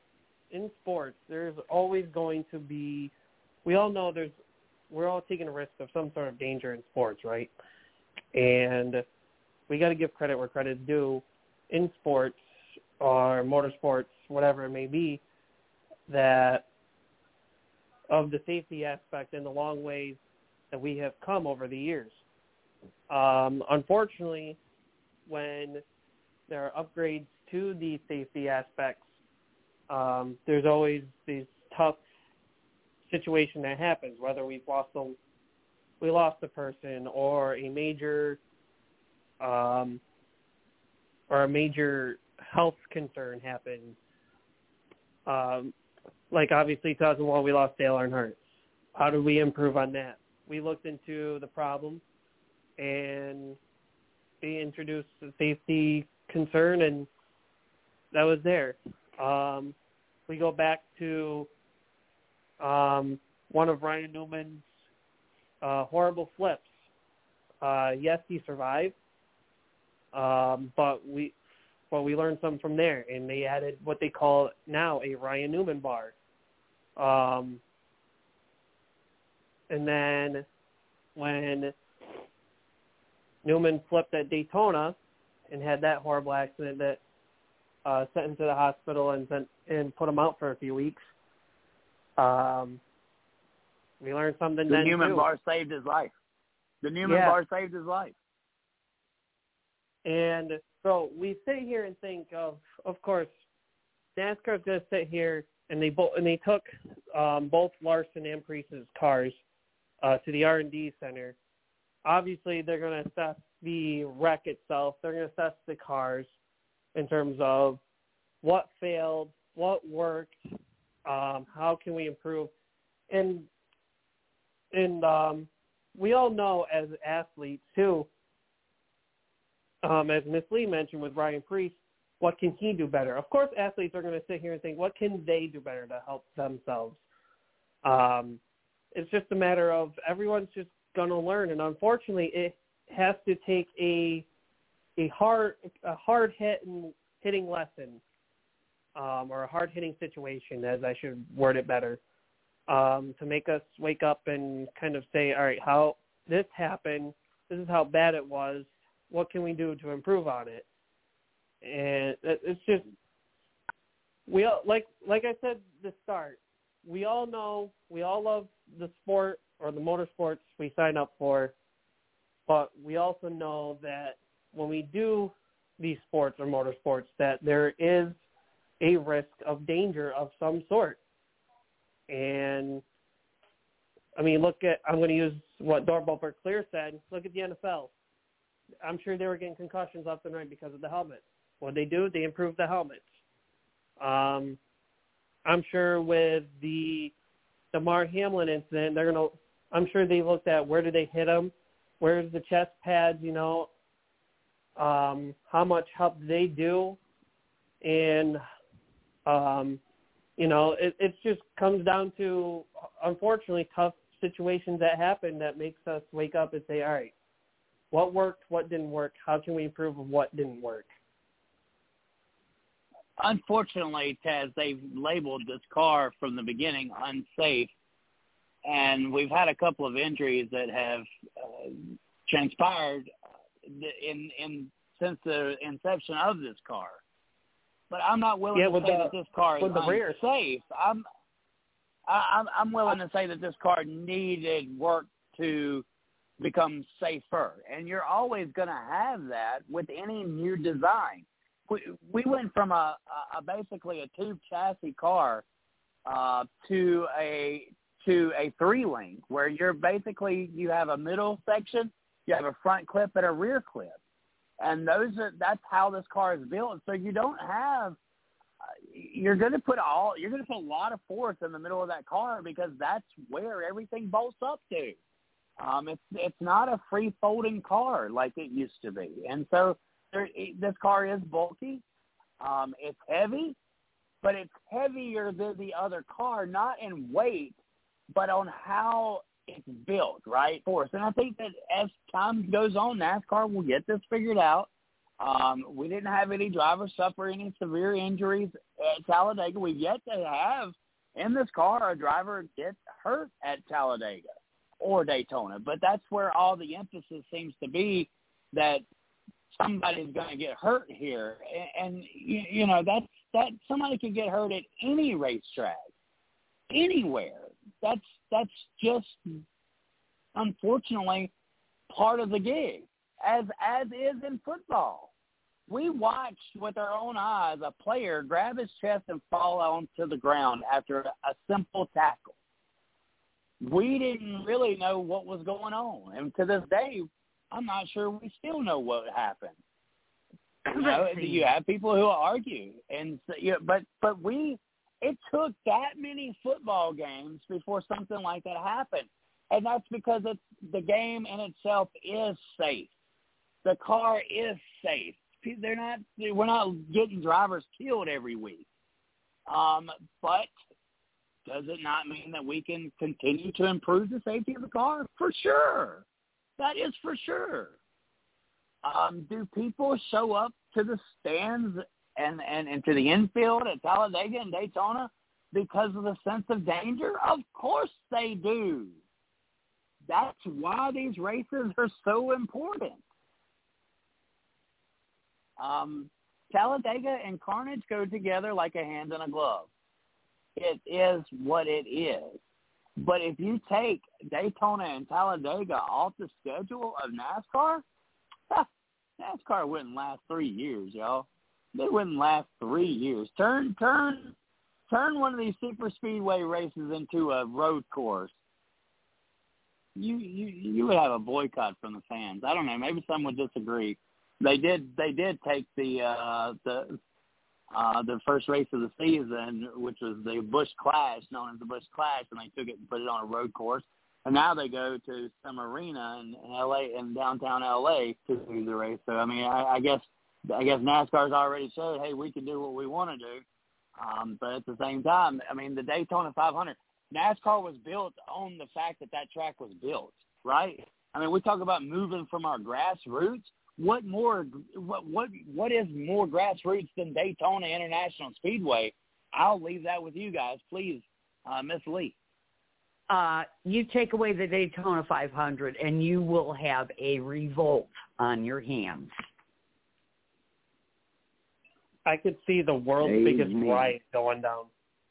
in sports, there's always going to be, we all know there's, we're all taking a risk of some sort of danger in sports, right? And we got to give credit where credit's due in sports or motorsports, whatever it may be, that of the safety aspect and the long ways that we have come over the years. Um, unfortunately, when there are upgrades to the safety aspects, um, there's always these tough situation that happens, whether we've lost a, we lost a person or a major um, or a major health concern happens. Um, like obviously two thousand one, we lost Dale Earnhardt. How do we improve on that? We looked into the problem and we introduced the safety concern, and that was there. Um, we go back to um, one of Ryan Newman's uh, horrible flips. Uh, yes, he survived, um, but we well we learned something from there, and they added what they call now a Ryan Newman bar. Um, and then when Newman flipped at Daytona and had that horrible accident that uh, sent him to the hospital and sent, and put him out for a few weeks. Um, we learned something the then Newman too. bar saved his life. The Newman yeah. bar saved his life. And so we sit here and think of, of course, NASCAR's going to sit here and they both and they took um, both Larson and Priest's cars uh, to the R and D center. Obviously, they're going to assess the wreck itself. They're going to assess the cars in terms of what failed, what worked, um, how can we improve. And and um, we all know as athletes, too, um, as Miss Lee mentioned with Ryan Preece, what can he do better? Of course, athletes are going to sit here and think, what can they do better to help themselves? Um, it's just a matter of everyone's just going to learn, and unfortunately, it has to take a a hard a hard hit and hitting lesson, um, or a hard hitting situation, as I should word it better, um, to make us wake up and kind of say, all right, how this happened, this is how bad it was, what can we do to improve on it? And it's just we all, like like I said at the start, we all know, we all love the sport or the motorsports we sign up for, but we also know that when we do these sports or motorsports, that there is a risk of danger of some sort. And, I mean, look at, I'm going to use what Dorbal Clear said, look at the N F L. I'm sure they were getting concussions left and right because of the helmets. What they do, they improve the helmets. Um, I'm sure with the the Mark Hamlin incident, they're gonna. I'm sure they looked at where did they hit him, where's the chest pads, you know, um, how much help did they do, and um, you know, it it just comes down to, unfortunately, tough situations that happen that makes us wake up and say, all right, what worked, what didn't work, how can we improve on what didn't work? Unfortunately, Taz, they've labeled this car from the beginning unsafe, and we've had a couple of injuries that have uh, transpired in in since the inception of this car. But I'm not willing yeah, to say the, that this car is unsafe. I'm I, I'm I'm willing to say that this car needed work to become safer, and you're always going to have that with any new design. We, we went from a, a basically a tube chassis car uh, to a to a three link, where you're basically you have a middle section, you have a front clip and a rear clip, and those are that's how this car is built. So you don't have uh, you're going to put all you're going to put a lot of force in the middle of that car because that's where everything bolts up to. Um, it's it's not a free folding car like it used to be, and so. There, this car is bulky. Um, it's heavy, but it's heavier than the other car, not in weight, but on how it's built, right? Force. And I think that as time goes on, NASCAR will get this figured out. Um, we didn't have any drivers suffer any severe injuries at Talladega. We've yet to have in this car a driver get hurt at Talladega or Daytona. But that's where all the emphasis seems to be, that somebody's going to get hurt here. And, and you, you know, that's, that somebody can get hurt at any racetrack, anywhere. That's, that's just, unfortunately, part of the gig, as as is in football. We watched with our own eyes a player grab his chest and fall onto the ground after a simple tackle. We didn't really know what was going on. And to this day, I'm not sure we still know what happened. You know, you have people who argue. and you know, But but we, it took that many football games before something like that happened. And that's because it's, the game in itself is safe. The car is safe. They're not. We're not getting drivers killed every week. Um, but does it not mean that we can continue to improve the safety of the car? For sure. That is for sure. Um, do people show up to the stands and, and, and to the infield at Talladega and Daytona because of the sense of danger? Of course they do. That's why these races are so important. Um, Talladega and Carnage go together like a hand in a glove. It is what it is. But if you take Daytona and Talladega off the schedule of NASCAR, NASCAR wouldn't last three years, y'all. They wouldn't last three years. Turn, turn, turn one of these super speedway races into a road course. You, you, you would have a boycott from the fans. I don't know. Maybe some would disagree. They did. They did take the uh, the uh, the first race of the season, which was the Busch Clash, known as the Busch Clash, and they took it and put it on a road course. And now they go to some arena in, in L A, in downtown L A, to do the race. So I mean, I, I guess I guess NASCAR's already showed, hey, we can do what we want to do. Um, but at the same time, I mean, the Daytona five hundred, NASCAR was built on the fact that that track was built, right? I mean, we talk about moving from our grassroots. What more? What what what is more grassroots than Daytona International Speedway? I'll leave that with you guys, please, uh, Miss Lee. Uh, you take away the Daytona five hundred, and you will have a revolt on your hands. I could see the world's Amen. biggest riot going down.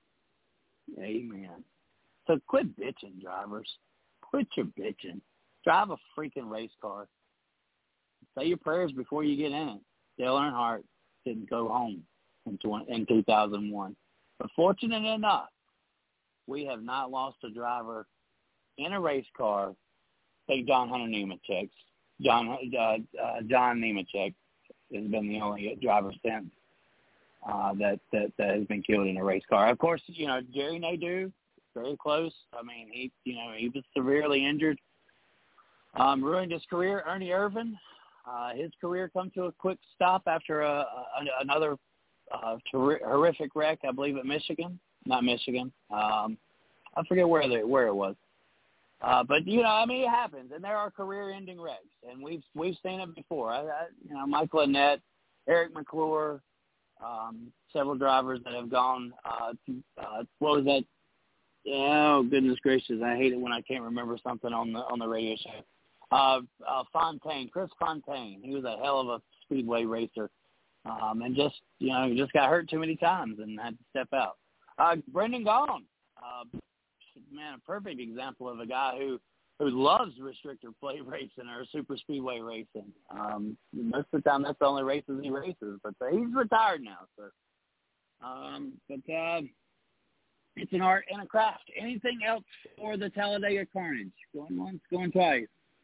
Amen. So quit bitching, drivers. Quit your bitching. Drive a freaking race car. Say your prayers before you get in it. Dale Earnhardt didn't go home in, in two thousand one. But fortunate enough, we have not lost a driver in a race car. Take John Hunter Nemechek. John uh, uh, John Nemechek has been the only driver since uh, that, that that has been killed in a race car. Of course, you know, Jerry Nadeau, very close. I mean, he you know he was severely injured, um, ruined his career. Ernie Irvan. Uh, his career come to a quick stop after a, a, another uh, ter- horrific wreck, I believe, at Michigan. Not Michigan. Um, I forget where the, where it was. Uh, but you know, I mean, it happens, and there are career-ending wrecks, and we've we've seen it before. I, I, you know, Michael Annett, Eric McClure, um, several drivers that have gone. Uh, to, uh, what was that? Oh goodness gracious! I hate it when I can't remember something on the on the radio show. Uh, uh, Fontaine, Chris Fontaine. He was a hell of a speedway racer, um, and just you know, just got hurt too many times and had to step out. Uh, Brendan Gaughan, uh, man, a perfect example of a guy who who loves restrictor plate racing or super speedway racing. Um, most of the time, that's the only races he races. But uh, he's retired now, so. Um, but uh, it's an art and a craft. Anything else for the Talladega Carnage? Going once, going twice.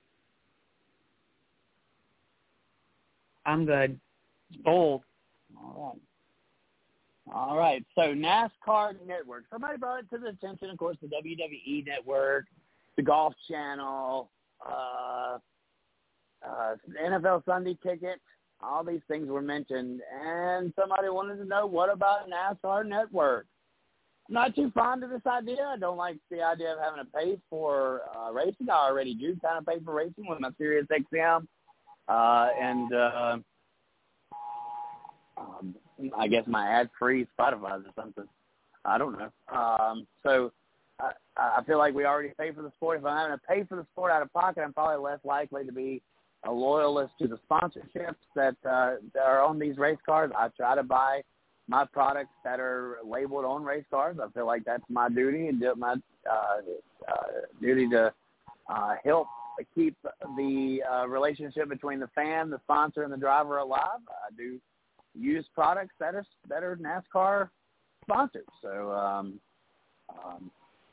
I'm good. Bold. All right. All right. So NASCAR Network. Somebody brought it to the attention, of course, the W W E Network, the Golf Channel, uh, uh, N F L Sunday Ticket. All these things were mentioned. And somebody wanted to know, what about NASCAR Network? I'm not too fond of this idea. I don't like the idea of having to pay for uh, racing. I already do kind of pay for racing with my Sirius X M. Uh, and uh, um, I guess my ad-free Spotify or something. I don't know. Um, so I, I feel like we already pay for the sport. If I'm having to pay for the sport out of pocket, I'm probably less likely to be a loyalist to the sponsorships that, uh, that are on these race cars. I try to buy my products that are labeled on race cars. I feel like that's my duty and my uh, uh, duty to uh, help keep the uh, relationship between the fan, the sponsor, and the driver alive. I do use products that are that are NASCAR sponsored. So um, um,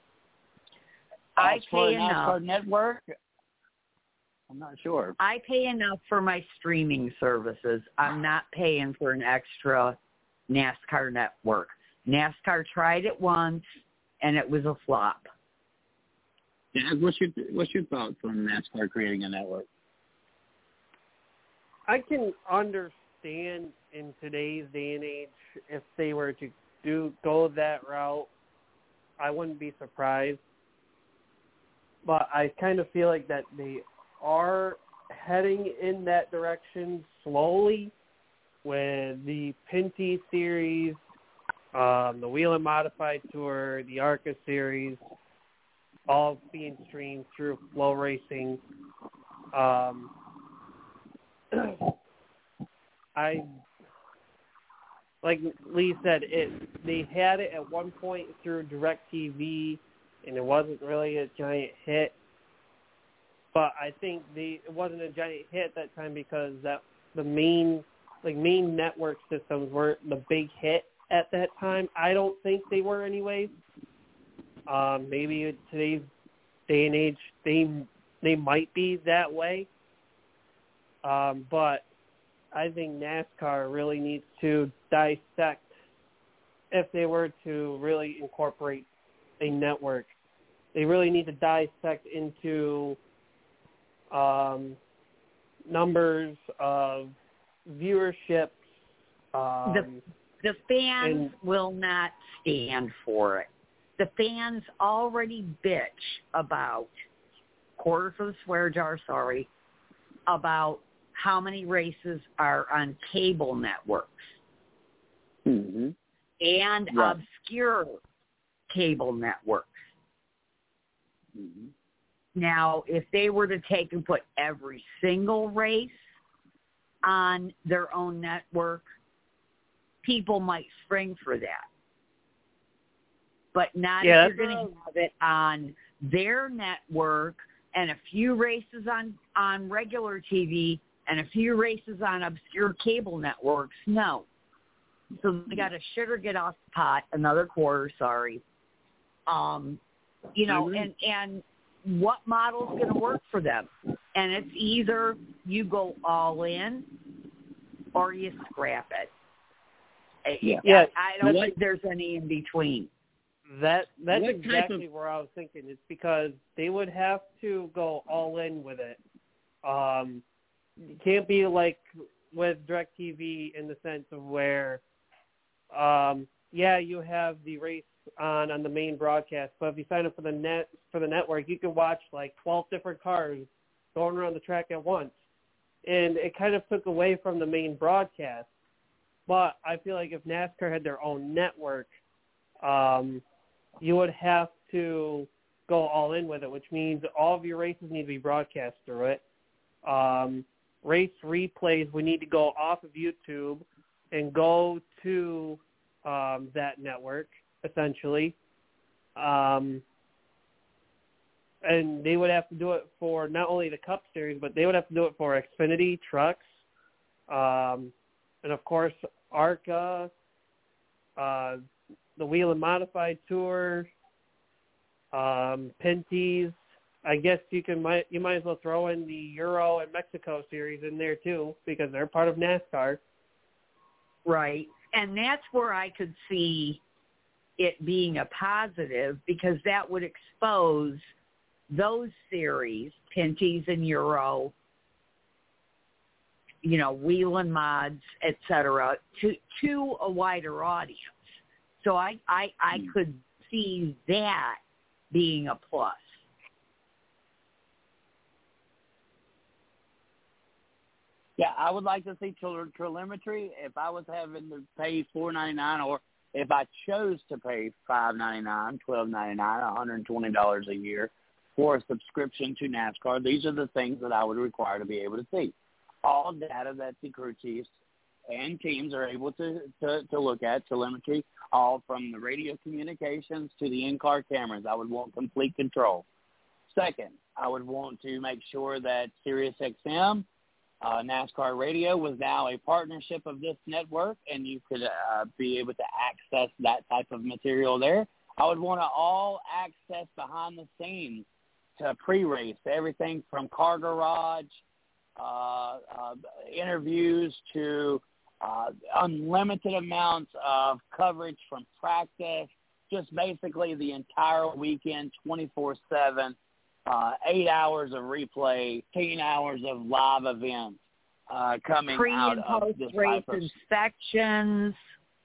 I as for pay NASCAR enough. Network, I'm not sure. I pay enough for my streaming services. I'm not paying for an extra NASCAR Network. NASCAR tried it once, and it was a flop. Yeah, what's your what's your thoughts on NASCAR creating a network? I can understand in today's day and age if they were to do go that route. I wouldn't be surprised, but I kind of feel like that they are heading in that direction slowly with the Pinty series, um, the Wheel and Modified Tour, the ARCA series, all being streamed through Flow Racing. Um, I, like Lee said, it they had it at one point through DirecTV, and it wasn't really a giant hit. But I think the it wasn't a giant hit at that time because that the main like main network systems weren't the big hit at that time. I don't think they were anyways. Um, maybe in today's day and age they they might be that way. Um, but I think NASCAR really needs to dissect if they were to really incorporate a network. They really need to dissect into um, numbers of viewership. Um, The, the fans and, will not stand for it. The fans already bitch about, quarter for the swear jar, sorry, about how many races are on cable networks Mm-hmm. and Right. obscure cable networks. Mm-hmm. Now, if they were to take and put every single race on their own network, people might spring for that. But not Yeah, if you're that's going to have it on their network and a few races on, on regular T V and a few races on obscure cable networks. No. So they got to shit or get off the pot. Another quarter, sorry. Um, you know, Mhm. and, and what model's going to work for them? And it's either you go all in or you scrap it. Yeah. Yeah, I, I don't what- think there's any in between. That that's What type exactly of- where I was thinking. It's because they would have to go all in with it. Um, it can't be like with DirecTV in the sense of where, um, yeah, you have the race on on the main broadcast, but if you sign up for the net for the network, you can watch like twelve different cars going around the track at once, and it kind of took away from the main broadcast. But I feel like if NASCAR had their own network, um, you would have to go all in with it, which means all of your races need to be broadcast through it. Um, race replays, we need to go off of YouTube and go to um, that network, essentially. Um, and they would have to do it for not only the Cup Series, but they would have to do it for Xfinity trucks, um, and, of course, ARCA, uh, the Wheel and Modified Tour, um, Pinty's. I guess you can might you might as well throw in the Euro and Mexico series in there too because they're part of NASCAR. Right. And that's where I could see it being a positive because that would expose those series, Pinty's and Euro, you know, Wheel and Mods, et cetera, to, to a wider audience. So I, I, I could see that being a plus. Yeah, I would like to see tele- telemetry. If I was having to pay four ninety-nine, or if I chose to pay five ninety-nine, twelve ninety-nine, one hundred twenty dollars a year for a subscription to NASCAR, these are the things that I would require to be able to see. All data that the crew chiefs and teams are able to, to, to look at, telemetry, all from the radio communications to the in-car cameras. I would want complete control. Second, I would want to make sure that SiriusXM, uh, NASCAR Radio, was now a partnership of this network, and you could uh, be able to access that type of material there. I would want to all access behind the scenes to pre-race, everything from car garage, uh, uh, interviews to uh, unlimited amounts of coverage from practice, just basically the entire weekend, twenty-four seven, uh, eight hours of replay, ten hours of live events uh, coming Pre out and of post this race Cypress. inspections.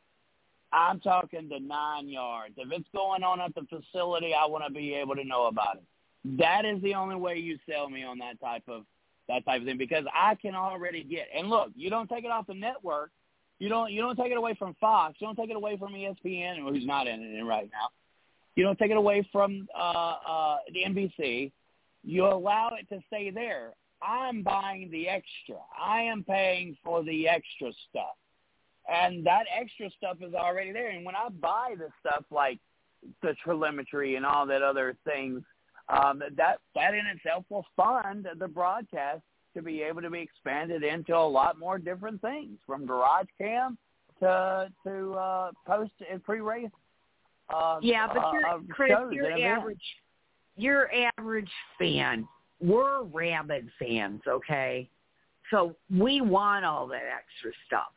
I'm talking the nine yards. If it's going on at the facility, I want to be able to know about it. That is the only way you sell me on that type of that type of thing, because I can already get. And look, you don't take it off the network. You don't you don't take it away from Fox. You don't take it away from E S P N, who's not in it right now. You don't take it away from uh, uh, the N B C. You allow it to stay there. I'm buying the extra. I am paying for the extra stuff. And that extra stuff is already there. And when I buy the stuff like the telemetry and all that other things, um, that that in itself will fund the broadcast to be able to be expanded into a lot more different things, from garage cam to to uh, post and pre-race. Uh, Yeah, but uh, you're, uh, Chris, shows your and events. average, your average fan, we're rabid fans, okay? So we want all that extra stuff.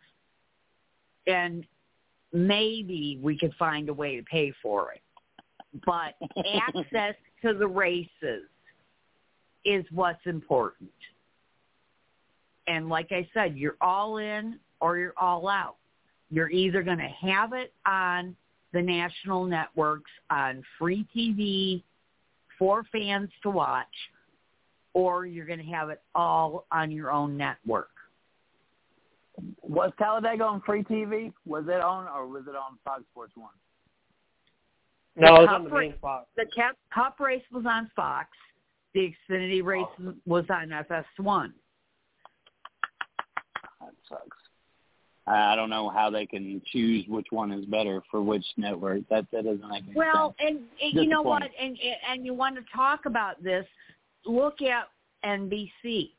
And maybe we could find a way to pay for it. But access to the races is what's important. And like I said, you're all in or you're all out. You're either going to have it on the national networks on free T V for fans to watch, or you're going to have it all on your own network. Was Talladega on free T V? Was it on, or was it on Fox Sports One? No, The it was cup on the race- main Fox. The cup, cup race was on Fox. The Xfinity race Oh. was on F S one. That sucks. I don't know how they can choose which one is better for which network. That that doesn't make any Well, sense. and, and you know what? Disappointing. And and you want to talk about this? Look at N B C.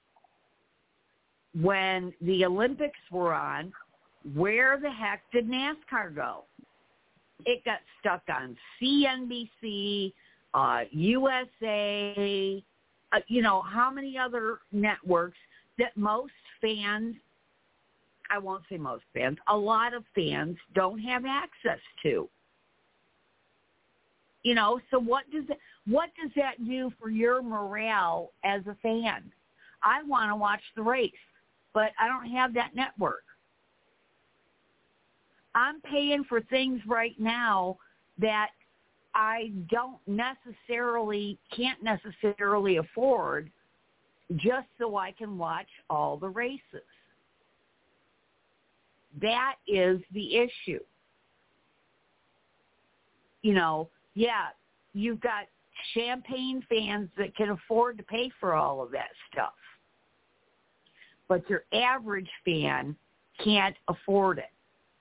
When the Olympics were on, where the heck did NASCAR go? It got stuck on C N B C, uh, U S A, uh, you know, how many other networks that most fans, I won't say most fans, a lot of fans don't have access to. You know, so what does that, what does that do for your morale as a fan? I want to watch the race, but I don't have that network. I'm paying for things right now that I don't necessarily, can't necessarily afford, just so I can watch all the races. That is the issue. You know, yeah, you've got champagne fans that can afford to pay for all of that stuff. But your average fan can't afford it.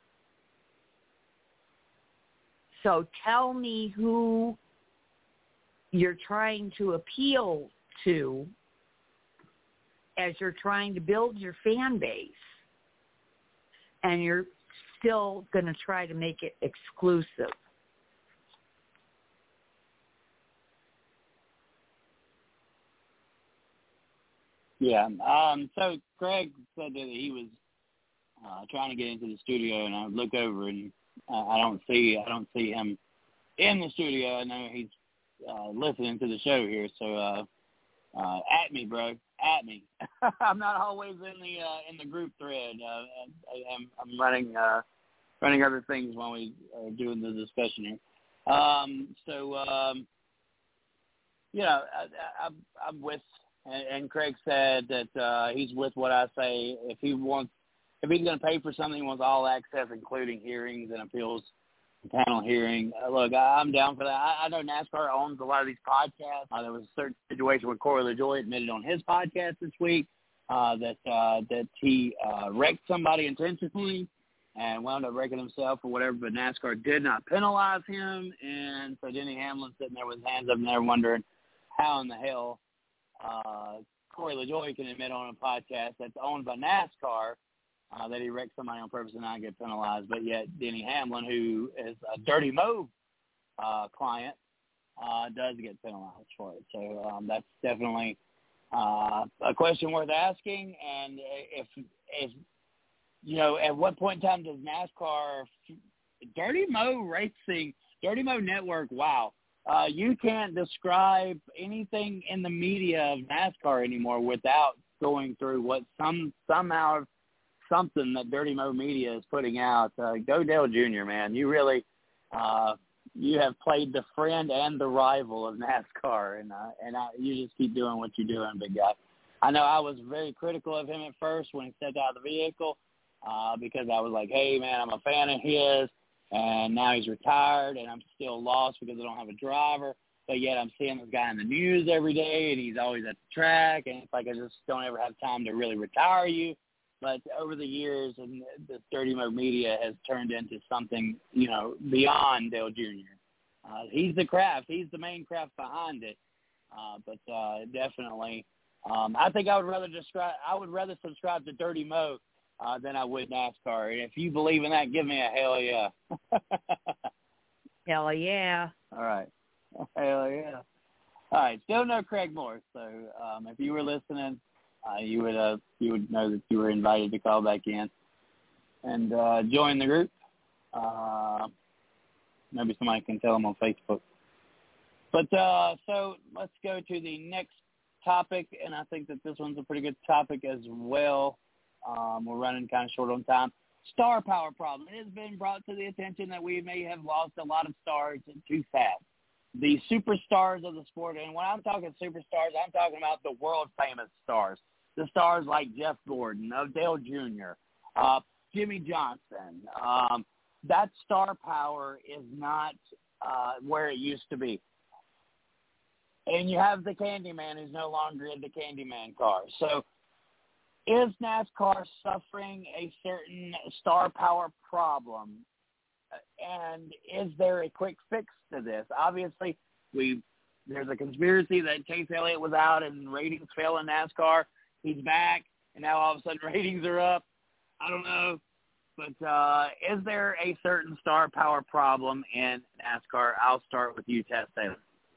So tell me who you're trying to appeal to as you're trying to build your fan base, and you're still going to try to make it exclusive. Yeah. Um, so Greg said that he was uh, trying to get into the studio, and I look over and uh, I don't see I don't see him in the studio. I know he's uh, listening to the show here, so uh, uh, at me, bro, at me. I'm not always in the uh, in the group thread. Uh, I, I'm, I'm running uh, running other things while we are doing the discussion here. Um, so um, you know, I, I, I'm with and, and Craig said that uh, he's with what I say. If he wants, if he's going to pay for something, he wants all access, including hearings and appeals, panel hearing. Uh, look, I, I'm down for that. I, I know NASCAR owns a lot of these podcasts. Uh, there was a certain situation where Corey LaJoie admitted on his podcast this week uh, that uh, that he uh, wrecked somebody intentionally and wound up wrecking himself or whatever, but NASCAR did not penalize him. And so Denny Hamlin sitting there with his hands up in there wondering how in the hell uh, Corey LaJoie can admit on a podcast that's owned by NASCAR uh, that he wrecked somebody on purpose and not get penalized. But yet Denny Hamlin, who is a Dirty Mo uh, client, uh, does get penalized for it. So um, that's definitely uh, a question worth asking. And if if you know, at what point in time does NASCAR, Dirty Mo Racing, Dirty Mo Network, wow, uh, you can't describe anything in the media of NASCAR anymore without going through what some somehow something that Dirty Mo Media is putting out. Uh, go Dale Junior, man. You really, uh, you have played the friend and the rival of NASCAR, and uh, and I, you just keep doing what you're doing, big guy. I know I was very critical of him at first when he stepped out of the vehicle. Uh, because I was like, hey, man, I'm a fan of his, and now he's retired, and I'm still lost because I don't have a driver, but yet I'm seeing this guy in the news every day, and he's always at the track, and it's like I just don't ever have time to really retire you. But over the years, and the Dirty Mo Media has turned into something, you know, beyond Dale Junior Uh, he's the craft. He's the main craft behind it. Uh, but uh, definitely, um, I think I would rather describe. I would rather subscribe to Dirty Mo Uh, than I would NASCAR. And if you believe in that, give me a hell yeah. Hell yeah. All right. Hell yeah. All right. Still no Craig Morse. So um, if you were listening, uh, you would uh, you would know that you were invited to call back in and uh, join the group. Uh, maybe somebody can tell them on Facebook. But uh, so let's go to the next topic, and I think that this one's a pretty good topic as well. Um, we're running kind of short on time. Star power problem. It has been brought to the attention that we may have lost a lot of stars too fast. The superstars of the sport, and when I'm talking superstars, I'm talking about the world-famous stars. The stars like Jeff Gordon, Dale Junior, uh, Jimmy Johnson. Um, that star power is not uh, where it used to be. And you have the Candyman who's no longer in the Candyman car. So is NASCAR suffering a certain star power problem? And is there a quick fix to this? Obviously, we there's a conspiracy that Chase Elliott was out and ratings fell in NASCAR. He's back, and now all of a sudden ratings are up. I don't know. But uh, is there a certain star power problem in NASCAR? I'll start with you, Tess Taylor.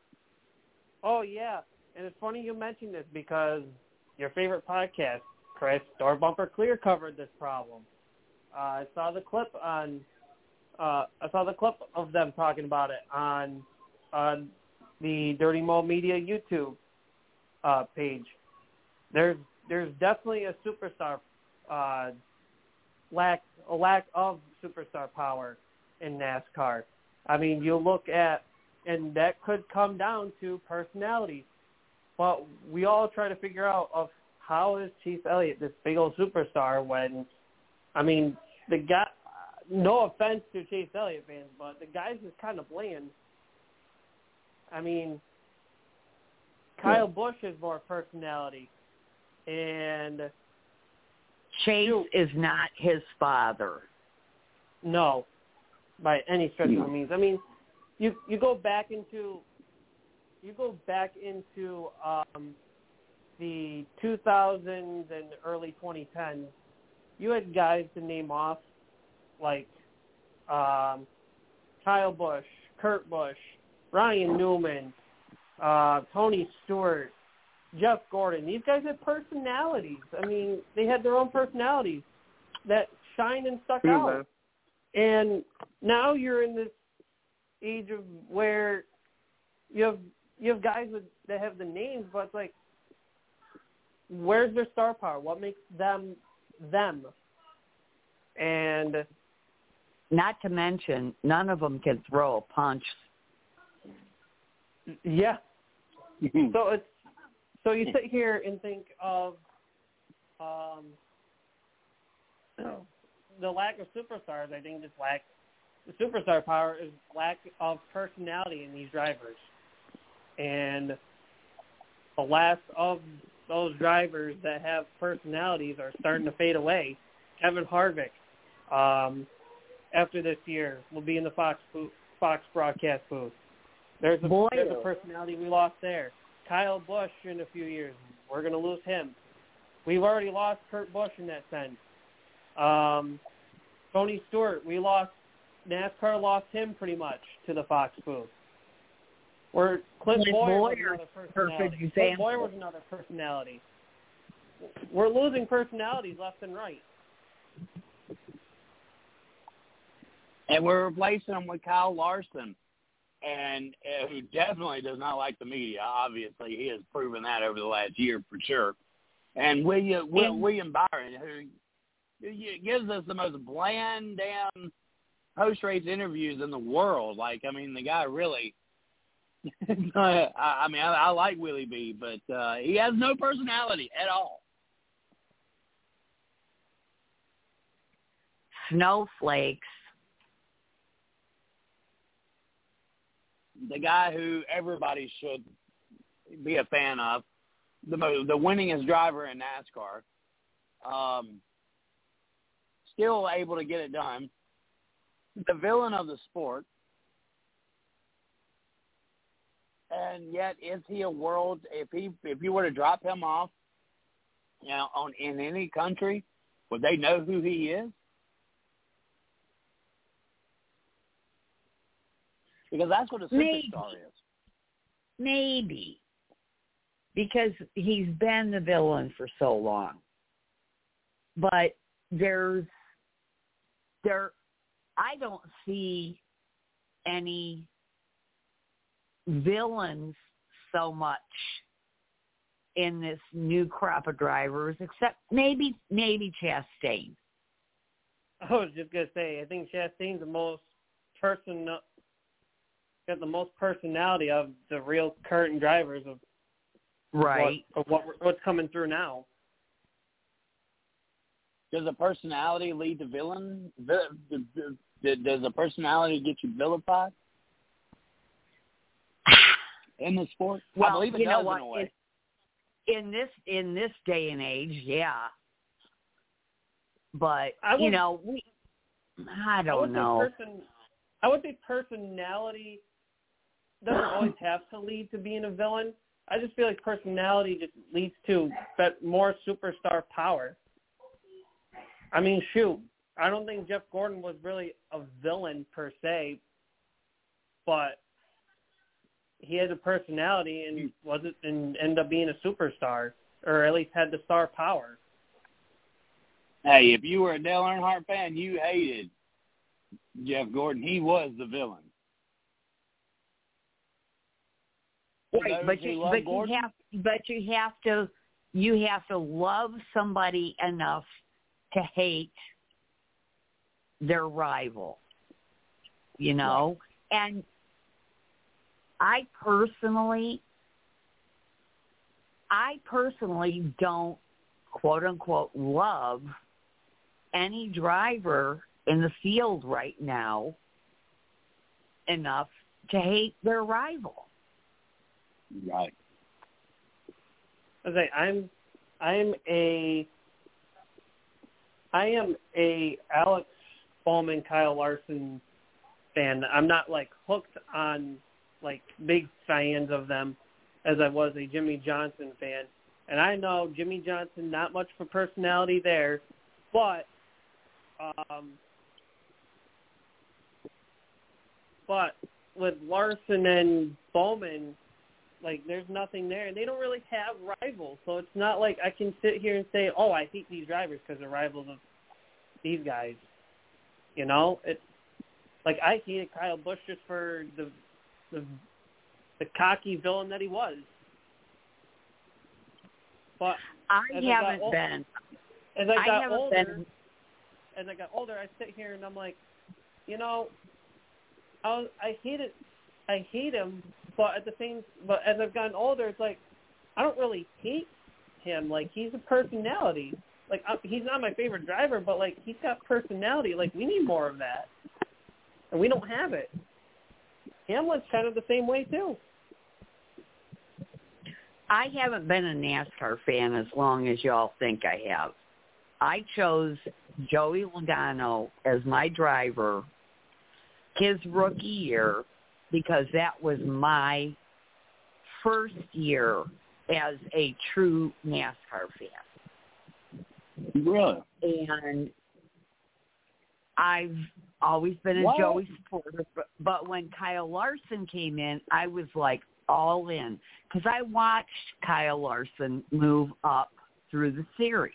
Oh, yeah. And it's funny you mentioned this because your favorite podcast, Chris, Door Bumper Clear, covered this problem. Uh, I saw the clip on. Uh, I saw the clip of them talking about it on on the Dirty Mo Media YouTube uh, page. There's there's definitely a superstar uh, lack a lack of superstar power in NASCAR. I mean, you look at, and that could come down to personalities. But we all try to figure out of how is Chase Elliott this big old superstar when, I mean, the guy, no offense to Chase Elliott fans, but the guy's just kind of bland. I mean, Kyle Busch has more personality. And Chase shoot, is not his father. No, by any stretch of the means. I mean, you you go back into you go back into um, the two thousands and early twenty tens. You had guys to name off like um, Kyle Busch, Kurt Busch, Ryan Newman, uh, Tony Stewart, Jeff Gordon. These guys had personalities. I mean, they had their own personalities that shined and stuck Mm-hmm. out. And now you're in this age of where you have you have guys with, that have the names, but it's like, where's their star power? What makes them them? And not to mention, none of them can throw a punch. Yeah. So it's so you sit here and think of um, the lack of superstars. I think just lack the superstar power is lack of personality in these drivers, and the last of those drivers that have personalities are starting to fade away. Kevin Harvick, um, after this year, will be in the Fox Fox broadcast booth. There's a, there's a personality we lost there. Kyle Busch in a few years, we're going to lose him. We've already lost Kurt Busch in that sense. Um, Tony Stewart, we lost, NASCAR lost him pretty much to the Fox booth. Where Clint Clint Boyer, was Boyer, another personality. perfect Clint example. Boyer was another personality. We're losing personalities left and right. And we're replacing him with Kyle Larson, and uh, who definitely does not like the media. Obviously, he has proven that over the last year for sure. And William, Will, William Byron, who gives us the most bland damn post-race interviews in the world. Like, I mean, the guy really I, I mean, I, I like Willie B, but uh, he has no personality at all. Snowflakes. The guy who everybody should be a fan of, the most, the winningest driver in NASCAR, um, still able to get it done. The villain of the sport. And yet, is he a world? If he, if you were to drop him off, you know, on in any country, would they know who he is? Because that's what a superstar Maybe. is. Maybe. Because he's been the villain for so long. But there's, there, I don't see any villains so much in this new crop of drivers, except maybe maybe Chastain. I was just gonna say, I think Chastain's the most person got the most personality of the real current drivers of right what, of what what's coming through now. Does a personality lead to villain? Does a personality get you vilified in the sport? Well, I believe it you does know what? in a way. In, in this in this day and age, yeah. But I would, you know, we I don't I would know. Say person, I would say personality doesn't always have to lead to being a villain. I just feel like personality just leads to more superstar power. I mean, shoot, I don't think Jeff Gordon was really a villain per se, but he had a personality and wasn't and ended up being a superstar, or at least had the star power. Hey, if you were a Dale Earnhardt fan, you hated Jeff Gordon. He was the villain. Right, but you, but you have but you have to you have to love somebody enough to hate their rival, you know? Right. And I personally, I personally don't, quote unquote, love any driver in the field right now enough to hate their rival. Right. I say I'm, I'm a, I am a Alex Bowman, Kyle Larson fan. I'm not like hooked on like big fans of them as I was a Jimmy Johnson fan. And I know Jimmy Johnson, not much for personality there, but um, but with Larson and Bowman, like there's nothing there. They don't really have rivals, so it's not like I can sit here and say, oh, I hate these drivers because they're rivals of these guys. You know, it's like I hated Kyle Busch just for the the the cocky villain that he was. But I as haven't I got older, been. As I got I haven't older, been. as I got older, I sit here and I'm like, you know, I was, I hate it. I hate him, but at the same, but as I've gotten older, it's like I don't really hate him. Like, he's a personality. Like, I, he's not my favorite driver, but, like, he's got personality. Like, we need more of that. And we don't have it. Hamlin's kind of the same way, too. I haven't been a NASCAR fan as long as y'all think I have. I chose Joey Logano as my driver his rookie year because that was my first year as a true NASCAR fan. Really? And I've always been a What? Joey supporter, but, but when Kyle Larson came in, I was like all in because I watched Kyle Larson move up through the series.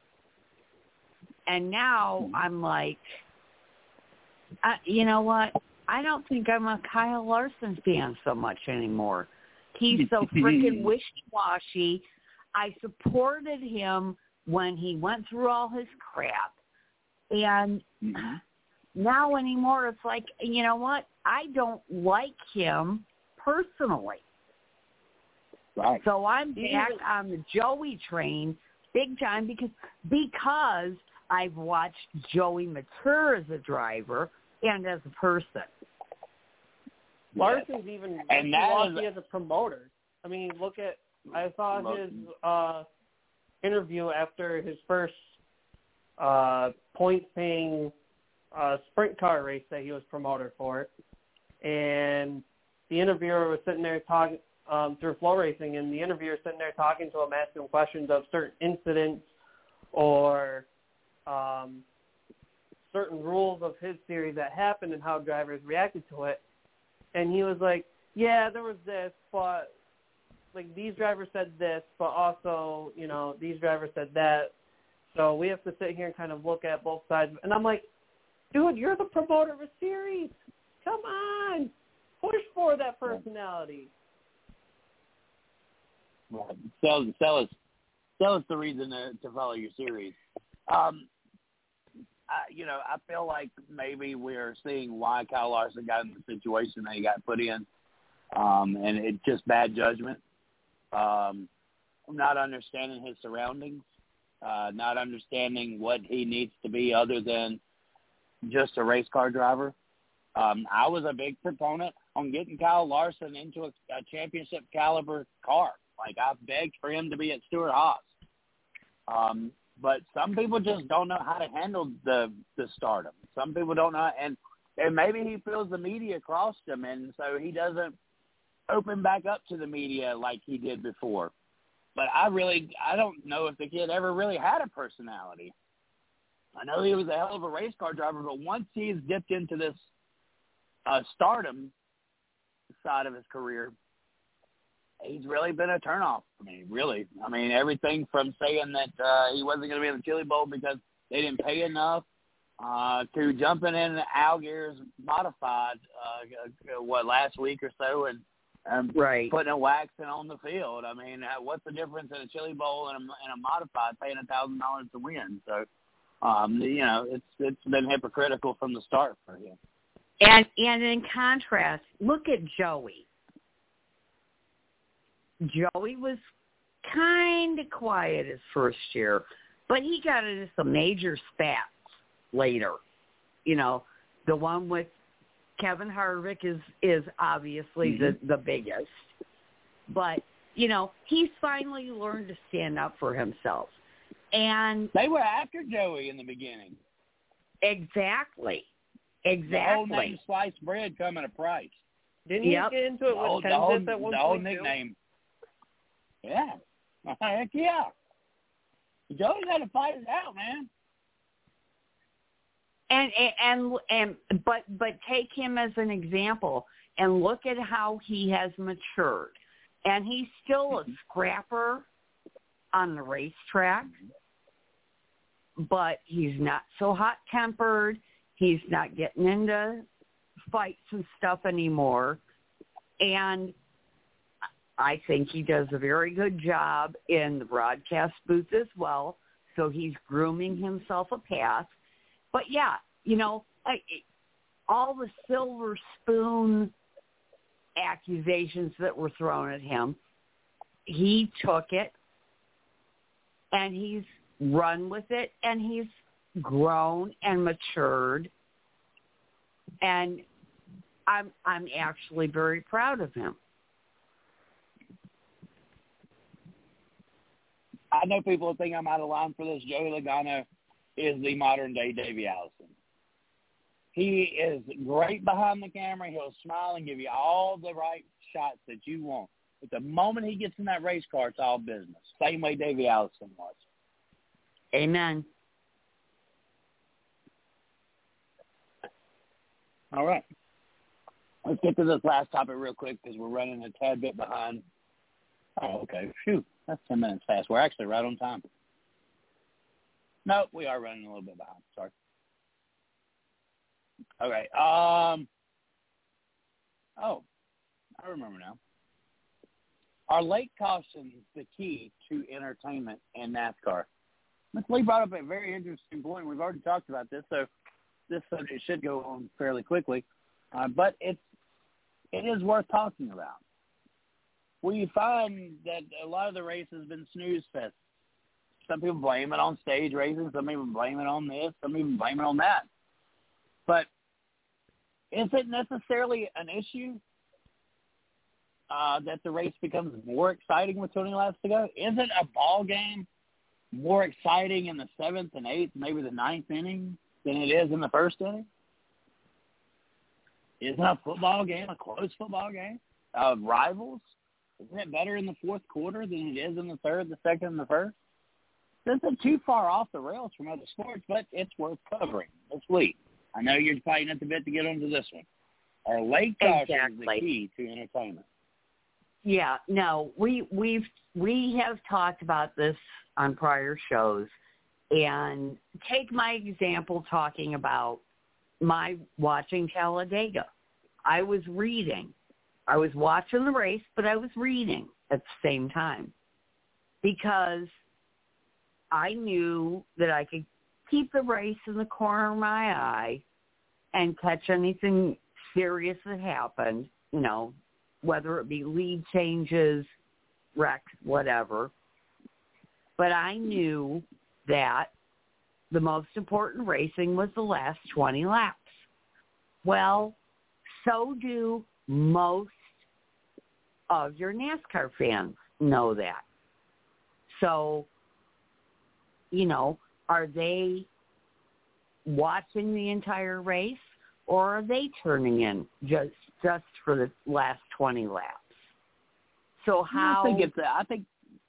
And now I'm like, uh, you know what? I don't think I'm a Kyle Larson fan so much anymore. He's so freaking wishy-washy. I supported him when he went through all his crap. And Mm-hmm. now anymore, it's like, you know what? I don't like him personally. Right. So I'm back on the Joey train big time because because I've watched Joey mature as a driver and as a person. Larson's even And that lucky is- as a promoter. I mean, look at I saw his uh, interview after his first uh, point-paying uh, sprint car race that he was promoter for, and the interviewer was sitting there talking um, through Flow Racing, and the interviewer was sitting there talking to him, asking him questions of certain incidents or um, certain rules of his series that happened and how drivers reacted to it. And he was like, yeah, there was this, but, like, these drivers said this, but also, you know, these drivers said that. So we have to sit here and kind of look at both sides. And I'm like, dude, you're the promoter of a series. Come on. Push for that personality. Right. Sell, sell us, sell us the reason to, to follow your series. Um, I, you know, I feel like maybe we're seeing why Kyle Larson got in the situation that he got put in, um, and it's just bad judgment, um, not understanding his surroundings, uh, not understanding what he needs to be other than just a race car driver. Um, I was a big proponent on getting Kyle Larson into a, a championship caliber car. Like, I begged for him to be at Stewart-Haas. Um, but some people just don't know how to handle the, the stardom. Some people don't know, and, and maybe he feels the media crossed him, and so he doesn't open back up to the media like he did before. But I really, I don't know if the kid ever really had a personality. I know he was a hell of a race car driver, but once he's dipped into this uh, stardom side of his career, he's really been a turnoff for me, really. I mean, everything from saying that uh, he wasn't going to be in the Chili Bowl because they didn't pay enough uh, to jumping in Al Gear's modified, uh, what, last week or so and um, Right. putting a waxing on the field. I mean, uh, what's the difference in a Chili Bowl and a, and a modified paying one thousand dollars to win? So, um, you know, it's it's been hypocritical from the start for him. And and in contrast, look at Joey. Joey was kind of quiet his first year, but he got into some major spats later. You know, the one with Kevin Harvick is, is obviously mm-hmm. the, the biggest. But, you know, he's finally learned to stand up for himself. And they were after Joey in the beginning. Exactly. Exactly. The whole name sliced bread come at a price. Didn't yep. you get into it with whole, Kenseth at one The whole point nickname. Too? Yeah. Heck yeah. Joey's got to fight it out, man. And, and and but but take him as an example and look at how he has matured. And he's still a scrapper on the racetrack, but he's not so hot-tempered. He's not getting into fights and stuff anymore. And I think he does a very good job in the broadcast booth as well. So he's grooming himself a path. But, yeah, you know, I, all the silver spoon accusations that were thrown at him, he took it and he's run with it and he's grown and matured, and I'm I'm actually very proud of him. I know people think I'm out of line for this. Joey Logano is the modern-day Davey Allison. He is great behind the camera. He'll smile and give you all the right shots that you want. But the moment he gets in that race car, it's all business. Same way Davey Allison was. Amen. All right. Let's get to this last topic real quick because we're running a tad bit behind. Oh, okay. Phew. That's ten minutes fast. We're actually right on time. No, we are running a little bit behind. Sorry. Okay. Um. Oh, I remember now. Are late cautions the key to entertainment in NASCAR? Miz Lee brought up a very interesting point. We've already talked about this, so this subject should go on fairly quickly. Uh, but it's it is worth talking about. We find that a lot of the race has been snooze fest. Some people blame it on stage racing. Some people blame it on this. Some people blame it on that. But is it necessarily an issue uh, that the race becomes more exciting with twenty laps to go? Isn't a ball game more exciting in the seventh and eighth, maybe the ninth inning, than it is in the first inning? Isn't a football game a close football game of rivals? Isn't it better in the fourth quarter than it is in the third, the second, and the first? This isn't too far off the rails from other sports, but it's worth covering. Let's leave. I know you're fighting at the bit to get onto this one. Are late cautions Exactly. the key to entertainment? Yeah, no, we we've we have talked about this on prior shows, and take my example talking about my watching Talladega. I was reading. I was watching the race, but I was reading at the same time because I knew that I could keep the race in the corner of my eye and catch anything serious that happened, you know, whether it be lead changes, wrecks, whatever. But I knew that the most important racing was the last twenty laps. Well, so do most of your NASCAR fans know that. So, you know, are they watching the entire race, or are they turning in just just for the last twenty laps? So how? I think it's. I think.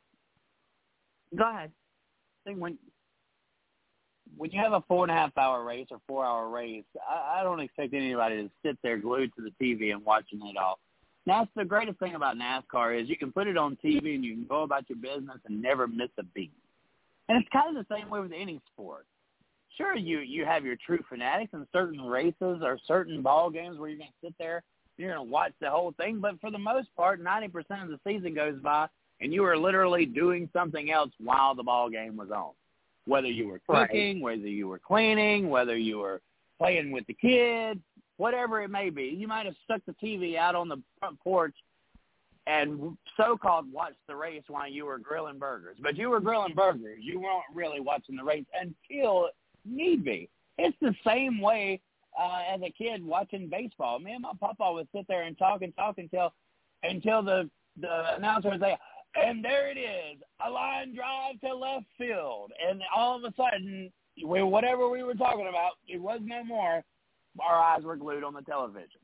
Go ahead. I think when when you have a four and a half hour race or four hour race, I, I don't expect anybody to sit there glued to the T V and watching it all. That's the greatest thing about NASCAR is you can put it on T V and you can go about your business and never miss a beat. And it's kind of the same way with any sport. Sure, you, you have your true fanatics in certain races or certain ball games where you're going to sit there and you're going to watch the whole thing. But for the most part, ninety percent of the season goes by and you are literally doing something else while the ball game was on. Whether you were cooking, right. whether you were cleaning, whether you were playing with the kids, whatever it may be. You might have stuck the T V out on the front porch and so-called watched the race while you were grilling burgers. But you were grilling burgers. You weren't really watching the race until need be. It's the same way uh, as a kid watching baseball. Me and my papa would sit there and talk and talk until until the, the announcer would say, and there it is, a line drive to left field. And all of a sudden, we, whatever we were talking about, it was no more. Our eyes were glued on the television.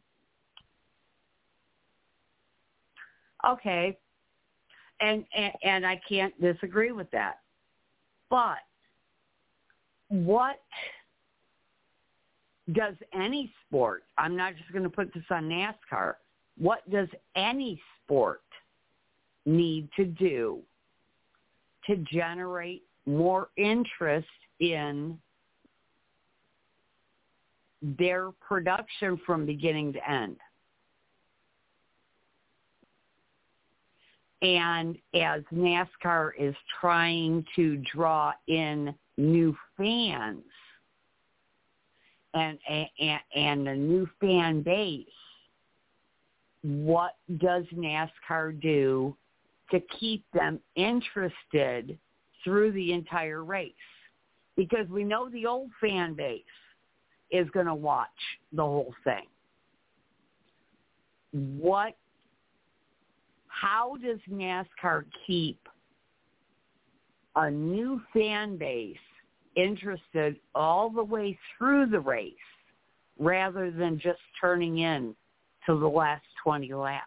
Okay, and, and and I can't disagree with that. But what does any sport, I'm not just going to put this on NASCAR, what does any sport need to do to generate more interest in their production from beginning to end? And as NASCAR is trying to draw in new fans and, and, and a new fan base, what does NASCAR do to keep them interested through the entire race. Because we know the old fan base is going to watch the whole thing. What, how does NASCAR keep a new fan base interested all the way through the race rather than just turning in to the last twenty laps?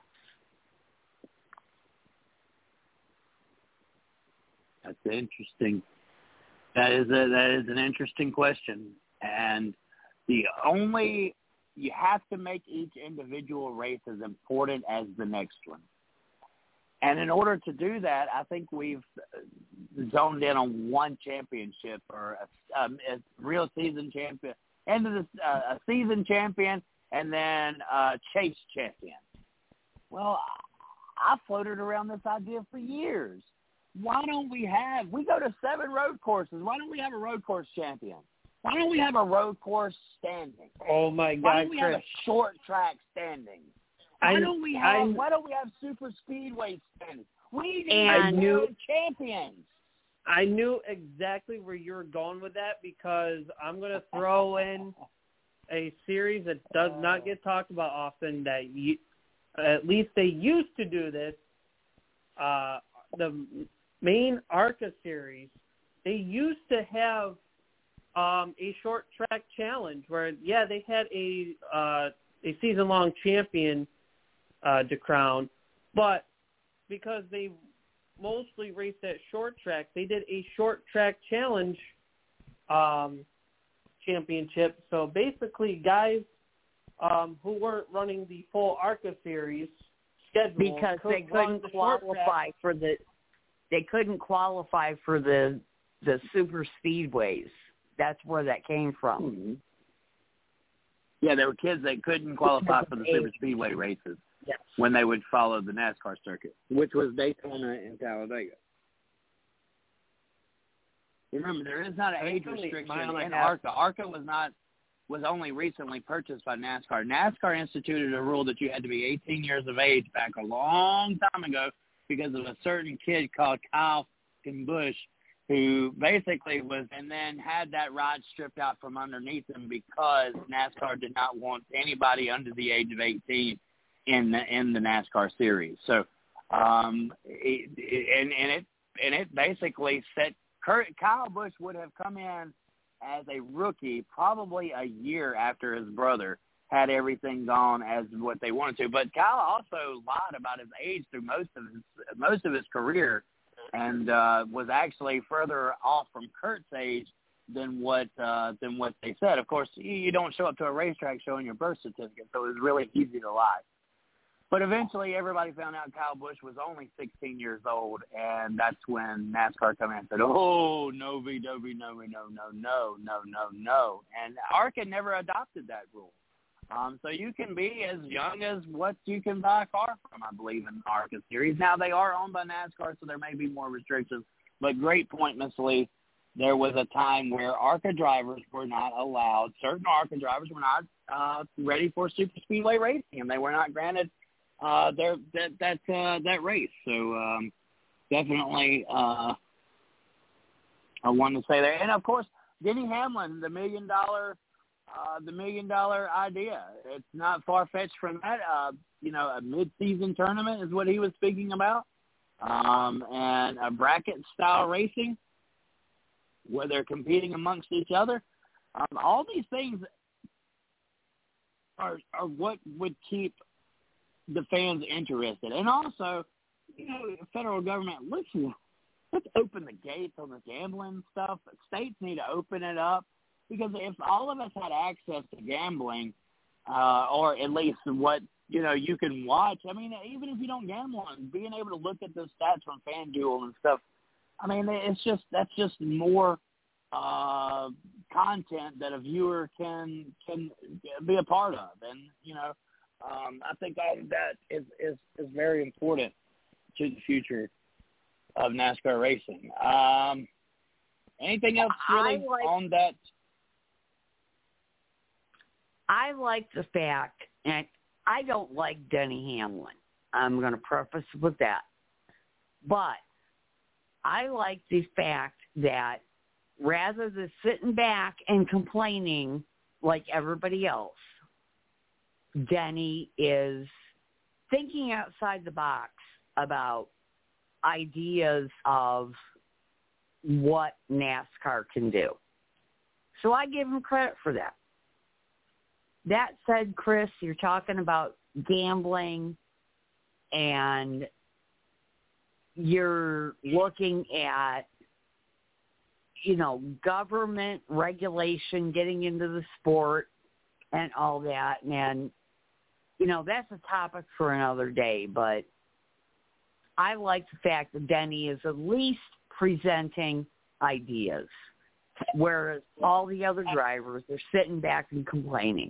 That's interesting. That is a, that is an interesting question. And the only, you have to make each individual race as important as the next one. And in order to do that, I think we've zoned in on one championship or a, um, a real season champion, end of the, uh, a season champion, and then a chase champion. Well, I floated around this idea for years. Why don't we have, we go to seven road courses. Why don't we have a road course champion? Why don't we have a road course standing? Oh, my God, Why don't we Chris. have a short track standing? Why I, don't we have, I, why don't we have super speedway standing? We need And- road champions. I knew exactly where you were going with that because I'm going to throw in a series that does not get talked about often that you, at least they used to do this. Uh, the main ARCA series, they used to have um, a short track challenge where, yeah, they had a uh, a season-long champion uh, to crown, but because they mostly raced at short track, they did a short track challenge um, championship. So basically, guys um, who weren't running the full ARCA series schedule because could they run couldn't the short qualify track. for the they couldn't qualify for the the super speedways. That's where that came from. Mm-hmm. Yeah, there were kids that couldn't qualify for the super speedway races Yes. when they would follow the NASCAR circuit, which was Daytona and Talladega. Remember, there is not an age It's only a restriction mile and a in half. ARCA. ARCA was not was only recently purchased by NASCAR. NASCAR instituted a rule that you had to be eighteen years of age back a long time ago because of a certain kid called Kyle Busch who basically was and then had that ride stripped out from underneath him because NASCAR did not want anybody under the age of eighteen in the in the NASCAR series. So, um, it, it, and and it and it basically set Kurt, Kyle Busch would have come in as a rookie probably a year after his brother had everything gone as what they wanted to. But Kyle also lied about his age through most of his most of his career, and uh, was actually further off from Kurt's age than what uh, than what they said. Of course, you, you don't show up to a racetrack showing your birth certificate, so it was really easy to lie. But eventually, everybody found out Kyle Busch was only sixteen years old, and that's when NASCAR came in and said, "Oh, no, V W, no, no, no, no, no, no, no." And ARCA never adopted that rule. Um, so you can be as young as what you can buy a car from, I believe, in the ARCA series. Now, they are owned by NASCAR, so there may be more restrictions. But great point, Miss Lee. There was a time where ARCA drivers were not allowed, certain ARCA drivers were not uh, ready for super speedway racing, and they were not granted uh, their that that uh, that race. So um, definitely uh, I wanted to say that. And, of course, Denny Hamlin, the million-dollar Uh, the million dollar idea. It's not far fetched from that. Uh, you know, a mid-season tournament is what he was speaking about, um, and a bracket style racing where they're competing amongst each other. Um, all these things are are what would keep the fans interested, and also, you know, the federal government. Let's let's open the gates on the gambling stuff. States need to open it up. Because if all of us had access to gambling, uh, or at least what, you know, you can watch, I mean, even if you don't gamble, and being able to look at the stats from FanDuel and stuff, I mean, it's just, that's just more uh, content that a viewer can can be a part of. And, you know, um, I think all of that is, is, is very important to the future of NASCAR racing. Um, anything else really I like- on that? I like the fact, and I don't like Denny Hamlin. I'm going to preface with that. But I like the fact that rather than sitting back and complaining like everybody else, Denny is thinking outside the box about ideas of what NASCAR can do. So I give him credit for that. That said, Chris, you're talking about gambling and you're looking at, you know, government regulation getting into the sport and all that. And, you know, that's a topic for another day. But I like the fact that Denny is at least presenting ideas, whereas all the other drivers are sitting back and complaining.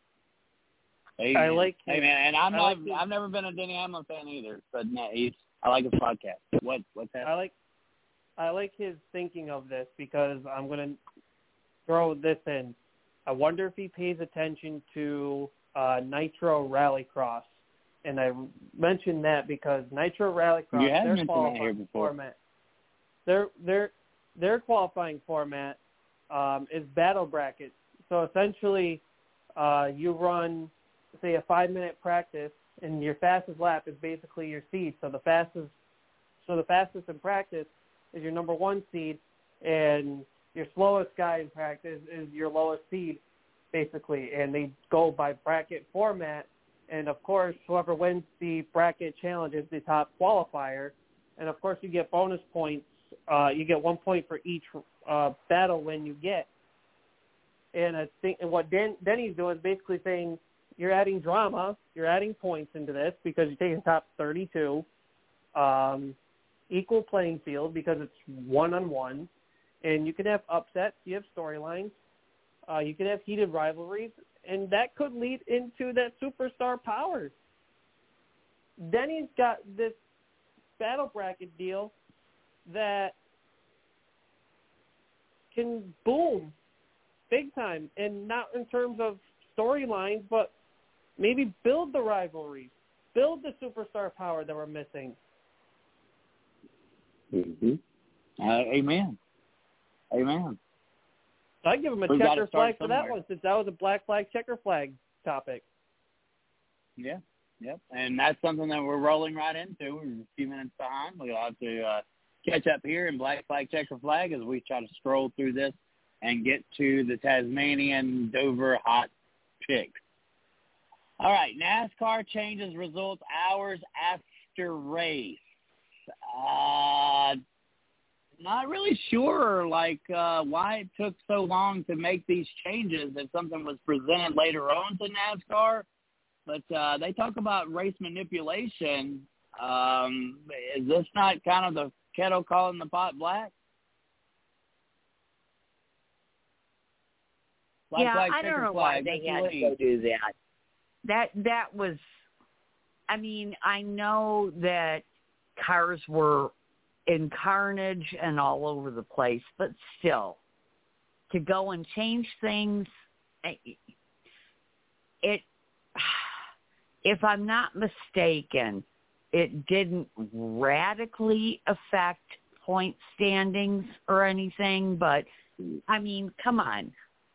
Amen. I like his, Amen. And I'm I not. like his, I've never been a Denny Hamlin fan either, but no, he's. I like his podcast. What? What's that? I like I like his thinking of this because I'm going to throw this in. I wonder if he pays attention to uh, Nitro Rallycross. And I mentioned that because Nitro Rallycross, You have their mentioned that here qualifying before. format, their their their qualifying format um, is battle brackets. So essentially, uh, you run, say, a five-minute practice, and your fastest lap is basically your seed. So the fastest, so the fastest in practice is your number one seed, and your slowest guy in practice is your lowest seed, basically. And they go by bracket format. And, of course, whoever wins the bracket challenge is the top qualifier. And, of course, you get bonus points. Uh, you get one point for each uh, battle win you get. And I think, and what Den, Denny's doing is basically saying you're adding drama, you're adding points into this because you're taking top thirty-two, um, equal playing field because it's one-on-one. And you can have upsets, you have storylines, uh, you can have heated rivalries. And that could lead into that superstar power. Denny's got this battle bracket deal that can boom big time, and not in terms of storylines, but maybe build the rivalries, build the superstar power that we're missing. Mm-hmm. Uh, amen. Amen. I give him a We've checker start flag for that somewhere. one, since that was a black flag, checker flag topic. Yeah, yep. And that's something that we're rolling right into. We're a few minutes behind. We'll have to uh, catch up here in black flag, checker flag as we try to stroll through this and get to the Tasmanian Dover hot pick. All right, NASCAR changes results hours after race. Uh, not really sure, like, uh, why it took so long to make these changes if something was presented later on to NASCAR. But uh, they talk about race manipulation. Um, is this not kind of the kettle calling the pot black? Black yeah, flag, I don't know flag, why they Mister had Lee. to go do that. That that was, I mean, I know that cars were in carnage and all over the place, but still, to go and change things, it, if I'm not mistaken, it didn't radically affect point standings or anything, but, I mean, come on.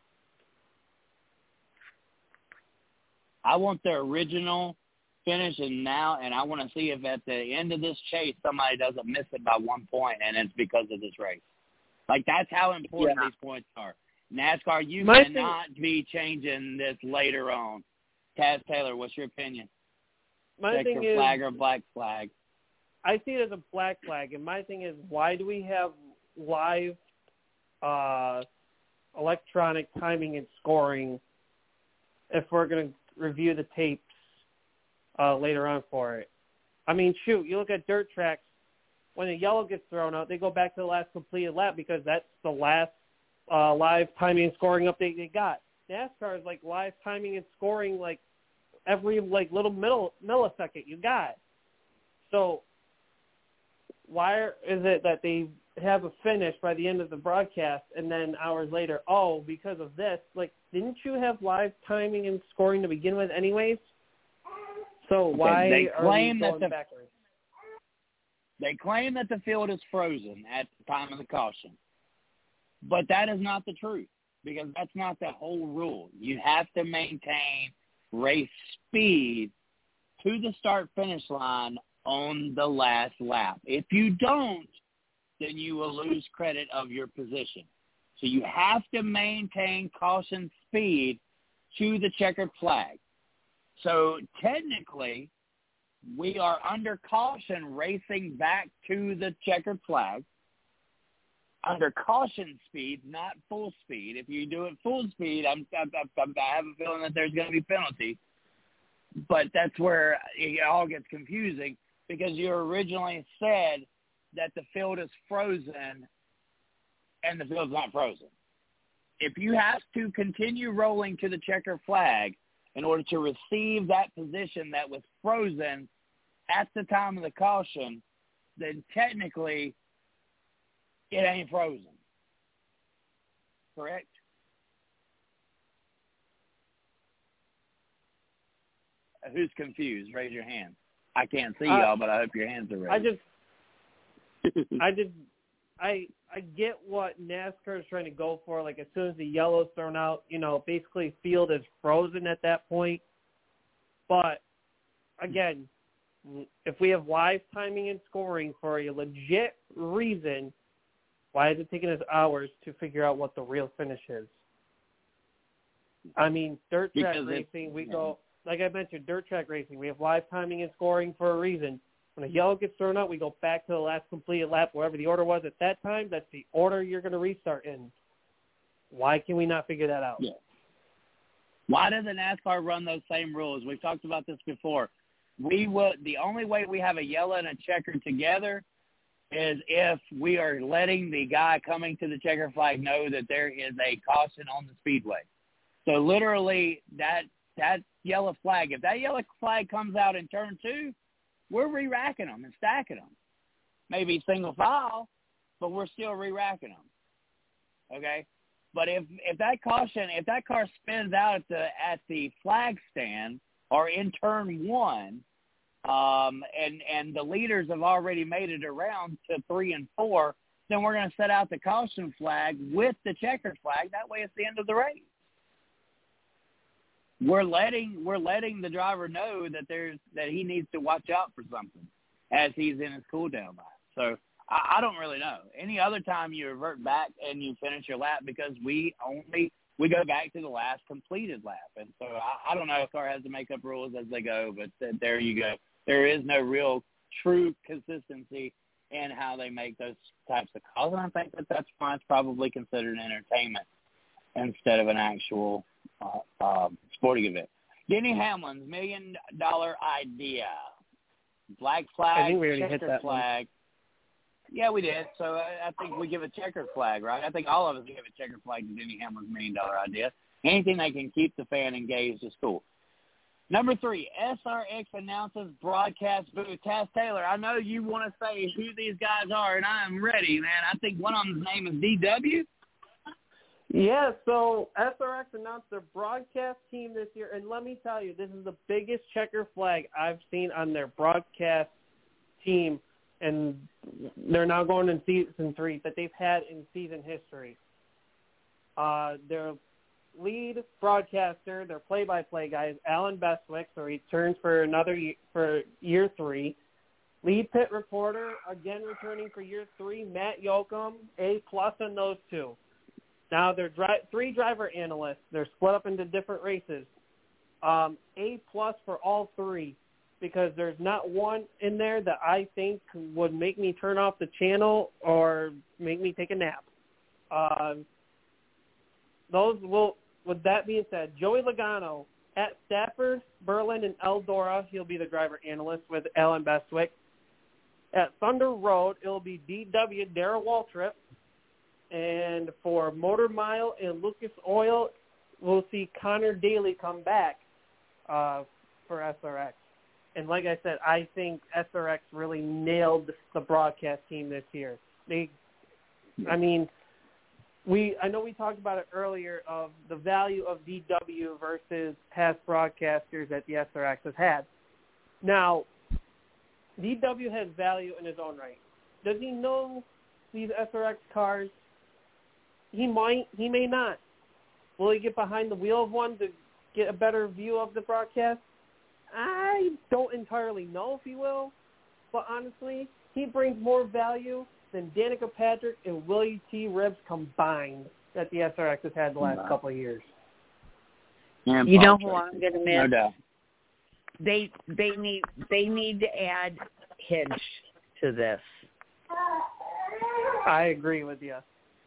I want the original finish and now, and I want to see if at the end of this chase somebody doesn't miss it by one point, and it's because of this race. Like, that's how important Yeah. these points are. NASCAR, you My cannot thing, be changing this later on. Taz Taylor, what's your opinion? my Checker thing is, flag or black flag? I see it as a black flag, and my thing is, why do we have live uh, electronic timing and scoring if we're going to review the tapes uh, later on for it? I mean, shoot, you look at dirt tracks, when a yellow gets thrown out, they go back to the last completed lap because that's the last uh, live timing and scoring update they got. NASCAR is like live timing and scoring like every like little middle, millisecond you got. So why is it that they have a finish by the end of the broadcast and then hours later, oh, because of this, like, didn't you have live timing and scoring to begin with anyways? So Okay, why they are claim we that going the, backwards? They claim that the field is frozen at the time of the caution. But that is not the truth, because that's not the whole rule. You have to maintain race speed to the start-finish line on the last lap. If you don't, then you will lose credit of your position. So you have to maintain caution speed to the checkered flag. So technically, we are under caution racing back to the checkered flag. Under caution speed, not full speed. If you do it full speed, I'm, I'm, I'm, I have a feeling that there's going to be penalties. But that's where it all gets confusing, because you originally said that the field is frozen and the field's not frozen. If you have to continue rolling to the checker flag in order to receive that position that was frozen at the time of the caution, then technically it ain't frozen. Correct? Who's confused? Raise your hand. I can't see y'all, uh, but I hope your hands are raised. I just, I just, I, I get what NASCAR is trying to go for. Like, as soon as the yellow's thrown out, you know, basically field is frozen at that point. But again, if we have live timing and scoring for a legit reason, why is it taking us hours to figure out what the real finish is? I mean, dirt track because racing, we yeah. go, like I mentioned, dirt track racing, we have live timing and scoring for a reason. When a yellow gets thrown out, we go back to the last completed lap, wherever the order was at that time. That's the order you're going to restart in. Why can we not figure that out? Yeah. Why doesn't NASCAR run those same rules? We've talked about this before. We will, the only way we have a yellow and a checker together is if we are letting the guy coming to the checker flag know that there is a caution on the speedway. So literally that that yellow flag, if that yellow flag comes out in turn two, we're re-racking them and stacking them. Maybe single file, but we're still re-racking them. Okay? But if if that caution, if that car spins out at the at the flag stand or in turn one, um, and and the leaders have already made it around to three and four, then we're going to set out the caution flag with the checkered flag. That way, it's the end of the race. We're letting we're letting the driver know that there's that he needs to watch out for something as he's in his cool down lap. So I, I don't really know. Any other time you revert back and you finish your lap, because we only we go back to the last completed lap. And so I, I don't know if car has to make up rules as they go, but th- there you go. There is no real true consistency in how they make those types of calls, and I think that that's why it's probably considered entertainment instead of an actual uh, uh, sporting event. Denny Hamlin's million dollar idea. Black flag, I think we already hit that flag. One. Yeah, we did. So I, I think we give a checkered flag, right? I think all of us give a checkered flag to Denny Hamlin's million dollar idea. Anything that can keep the fan engaged is cool. Number three, S R X announces broadcast booth. Taz Taylor, I know you want to say who these guys are, and I am ready, man. I think one of them's name is D W. Yeah, so S R X announced their broadcast team this year, and let me tell you, this is the biggest checker flag I've seen on their broadcast team, and they're now going in season three, that they've had in season history. Uh, their lead broadcaster, their play-by-play guy, is Alan Bestwick, so he returns for another year, for year three. Lead pit reporter, again returning for year three, Matt Yoakum, A plus on those two. Now, they're dri- three driver analysts. They're split up into different races. Um, A plus for all three, because there's not one in there that I think would make me turn off the channel or make me take a nap. Um, those will. With that being said, Joey Logano at Stafford, Berlin, and Eldora, he'll be the driver analyst with Alan Bestwick. At Thunder Road, it'll be D W, Darrell Waltrip. And for Motor Mile and Lucas Oil, we'll see Connor Daly come back uh, for S R X. And like I said, I think S R X really nailed the broadcast team this year. They, I mean, we I know we talked about it earlier of the value of D W versus past broadcasters that the S R X has had. Now, D W has value in his own right. Does he know these S R X cars? He might. He may not. Will he get behind the wheel of one to get a better view of the broadcast? I don't entirely know if he will, but honestly, he brings more value than Danica Patrick and Willie T. Ribbs combined that the S R X has had the last wow. couple of years. And you know Tracy. who I'm going to miss? No doubt. They they need they need to add Hinch to this. I agree with you.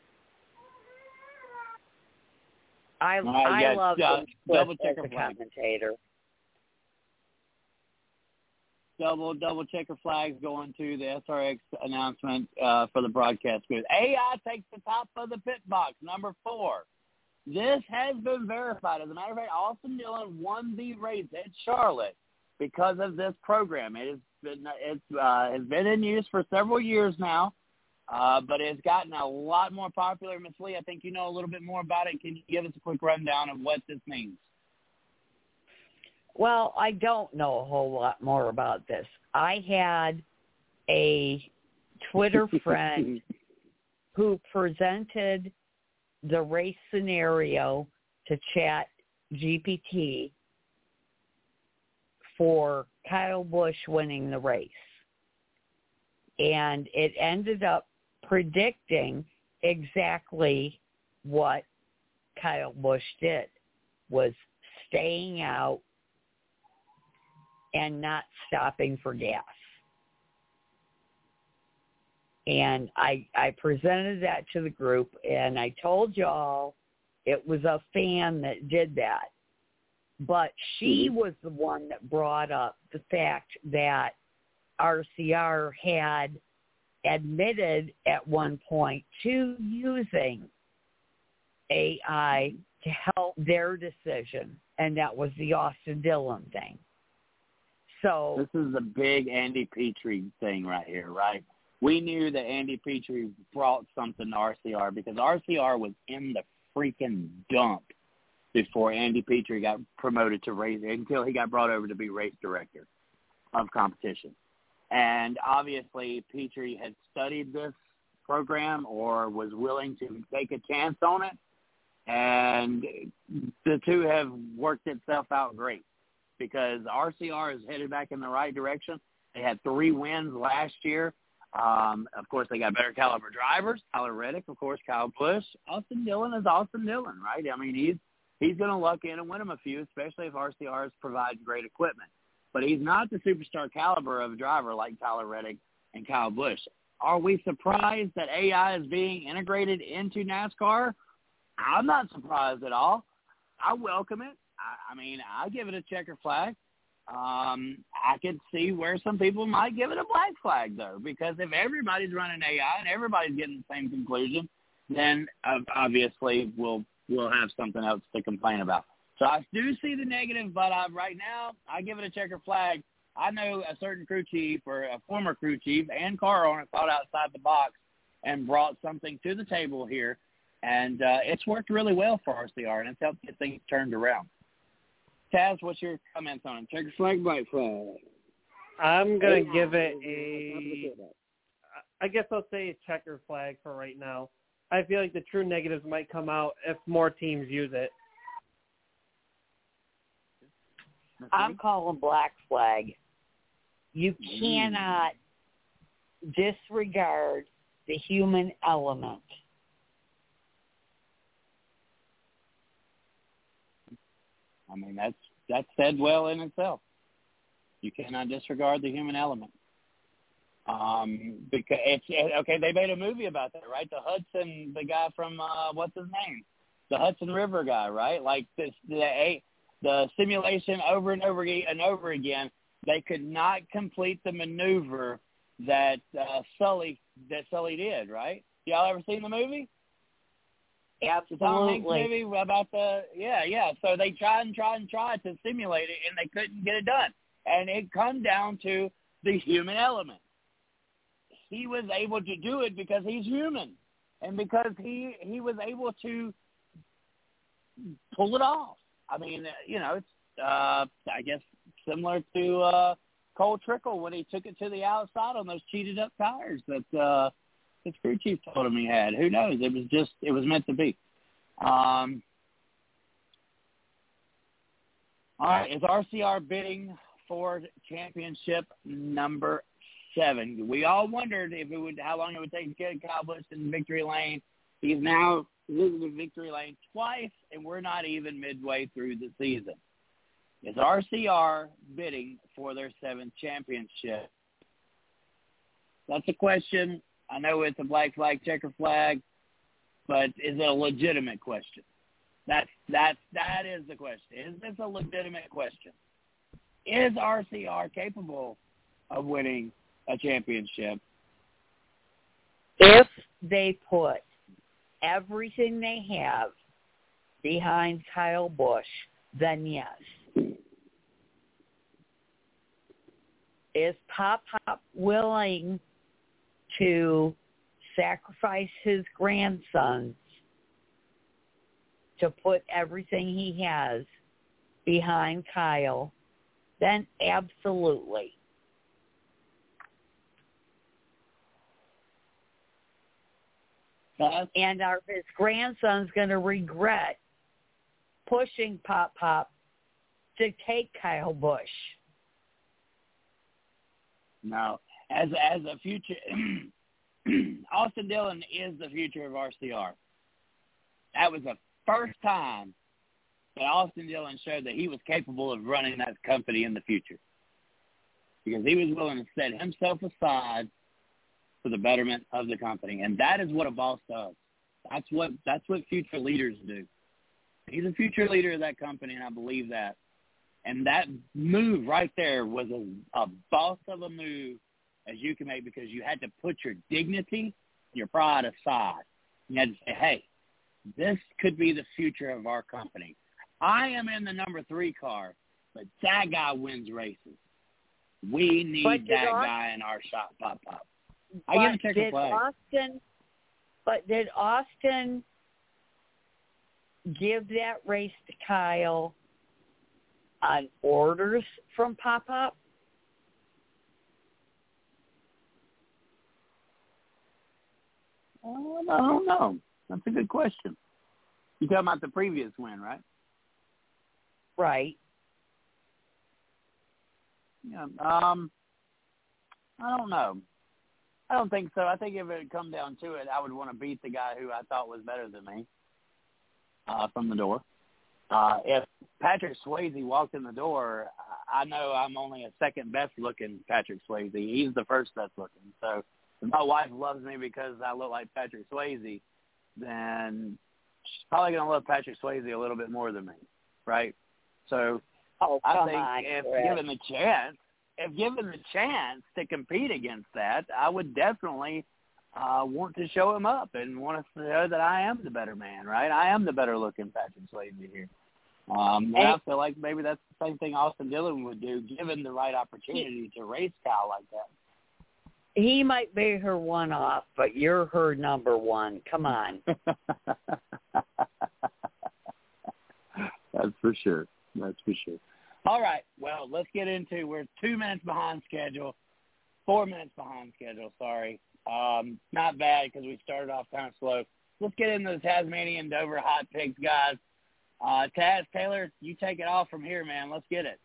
I uh, I yeah, love uh, him double as checker a flag. commentator. Double double checker flags going to the S R X announcement uh, for the broadcast booth. A I takes the top of the pit box, number four. This has been verified. As a matter of fact, Austin Dillon won the race at Charlotte because of this program. It has been it's uh, has been in use for several years now, uh, but it's gotten a lot more popular. Miss Lee, I think you know a little bit more about it. Can you give us a quick rundown of what this means? Well, I don't know a whole lot more about this. I had a Twitter friend who presented the race scenario to Chat G P T for Kyle Busch winning the race. And it ended up predicting exactly what Kyle Busch did, was staying out and not stopping for gas. And I I presented that to the group, and I told y'all it was a fan that did that. But she was the one that brought up the fact that R C R had admitted at one point to using A I to help their decision, and that was the Austin Dillon thing. So this is the big Andy Petrie thing right here, right? We knew that Andy Petrie brought something to R C R because R C R was in the freaking dump before Andy Petrie got promoted to race, until he got brought over to be race director of competition. And obviously Petrie had studied this program or was willing to take a chance on it, and the two have worked itself out great, because R C R is headed back in the right direction. They had three wins last year. Um, of course, they got better caliber drivers. Tyler Reddick, of course, Kyle Busch. Austin Dillon is Austin Dillon, right? I mean, he's he's going to luck in and win them a few, especially if R C R is providing great equipment. But he's not the superstar caliber of a driver like Tyler Reddick and Kyle Busch. Are we surprised that A I is being integrated into NASCAR? I'm not surprised at all. I welcome it. I, I mean, I give it a checker flag. Um, I could see where some people might give it a black flag, though, because if everybody's running A I and everybody's getting the same conclusion, then uh, obviously we'll we'll have something else to complain about. So I do see the negative, but I, right now I give it a checker flag. I know a certain crew chief or a former crew chief and car owner thought outside the box and brought something to the table here, and uh, it's worked really well for R C R, and it's helped get things turned around. Taz, what's your comments on it? Checker flag, black flag? I'm going to give it a, I guess I'll say a checker flag for right now. I feel like the true negatives might come out if more teams use it. I'm calling black flag. You cannot disregard the human element. I mean, that's that's said well in itself. You cannot disregard the human element. Um, because it's okay. They made a movie about that, right? The Hudson, the guy from uh, what's his name, the Hudson River guy, right? Like this, the the simulation over and over and over again. They could not complete the maneuver that uh, Sully that Sully did, right? Y'all ever seen the movie? Absolutely. The Tom Hanks movie about the yeah yeah. So they tried and tried and tried to simulate it, and they couldn't get it done. And it comes down to the human element. He was able to do it because he's human, and because he he was able to pull it off. I mean, you know, it's uh, I guess similar to uh, Cole Trickle when he took it to the outside on those cheated up tires that uh, his crew chief told him he had. Who knows? It was just, it was meant to be. Um, all right, is R C R bidding for championship number seven? We all wondered if it would, how long it would take to get Kyle Busch in victory lane. He's now visited victory lane twice, and we're not even midway through the season. Is R C R bidding for their seventh championship? That's a question. I know it's a black flag, checker flag, but is it a legitimate question? That's that's that is the question. Is this a legitimate question? Is R C R capable of winning a championship? If they put everything they have behind Kyle Busch, then yes. Is Pop Pop willing to sacrifice his grandsons to put everything he has behind Kyle? Then absolutely. Yes. And are his grandsons going to regret pushing Pop Pop to take Kyle Busch? No. As as a future, Austin Dillon is the future of R C R. That was the first time that Austin Dillon showed that he was capable of running that company in the future, because he was willing to set himself aside for the betterment of the company, and that is what a boss does. That's what that's what future leaders do. He's a future leader of that company, and I believe that. And that move right there was a, a boss of a move as you can make, because you had to put your dignity, your pride aside. You had to say, hey, this could be the future of our company. I am in the number three car, but that guy wins races. We need that Austin, guy in our shop, Pop Pop. I give him a checker did flag. Austin, but did Austin give that race to Kyle on orders from Pop Pop? Oh, I don't know. That's a good question. You're talking about the previous win, right? Right. Yeah. Um, I don't know. I don't think so. I think if it had come down to it, I would want to beat the guy who I thought was better than me uh, from the door. Uh, if Patrick Swayze walked in the door, I know I'm only a second best looking Patrick Swayze. He's the first best looking. So if my wife loves me because I look like Patrick Swayze, then she's probably going to love Patrick Swayze a little bit more than me, right? So oh, I think on, if Chris. given the chance, if given the chance to compete against that, I would definitely uh, want to show him up and want to show that I am the better man, right? I am the better looking Patrick Swayze here. Um, and I feel like maybe that's the same thing Austin Dillon would do, given the right opportunity to race Kyle like that. He might be her one-off, but you're her number one. Come on. That's for sure. That's for sure. All right. Well, let's get into, we're two minutes behind schedule, four minutes behind schedule, sorry. Um, not bad because we started off kind of slow. Let's get into the Tasmanian Dover hot picks, guys. Uh, Taz, Taylor, you take it off from here, man. Let's get it.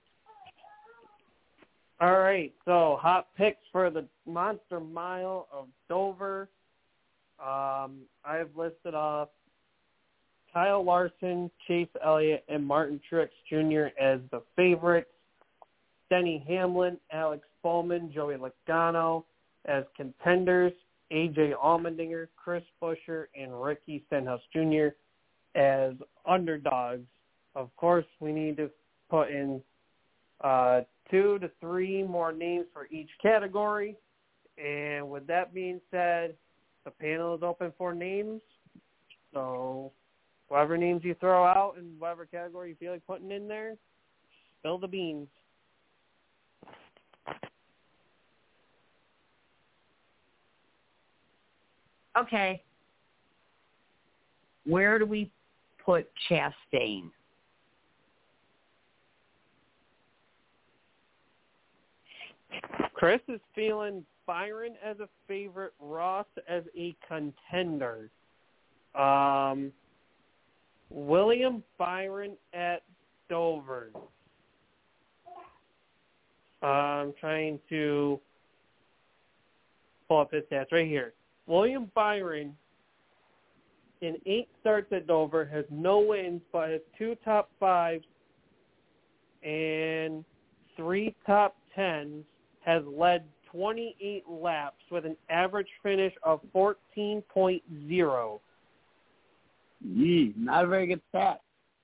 All right, so hot picks for the Monster Mile of Dover. Um, I've listed off Kyle Larson, Chase Elliott, and Martin Truex Junior as the favorites. Denny Hamlin, Alex Bowman, Joey Logano as contenders. A J Allmendinger, Chris Buescher, and Ricky Stenhouse Junior as underdogs. Of course, we need to put in uh, two to three more names for each category. And with that being said, the panel is open for names. So whatever names you throw out in whatever category you feel like putting in there, spill the beans. Okay. Where do we put Chastain? Chris is feeling Byron as a favorite, Ross as a contender. Um, William Byron at Dover. Uh, I'm trying to pull up his stats right here. William Byron, in eight starts at Dover, has no wins, but has two top fives and three top tens, has led twenty-eight laps with an average finish of fourteen point oh. Mm, not a very good stat.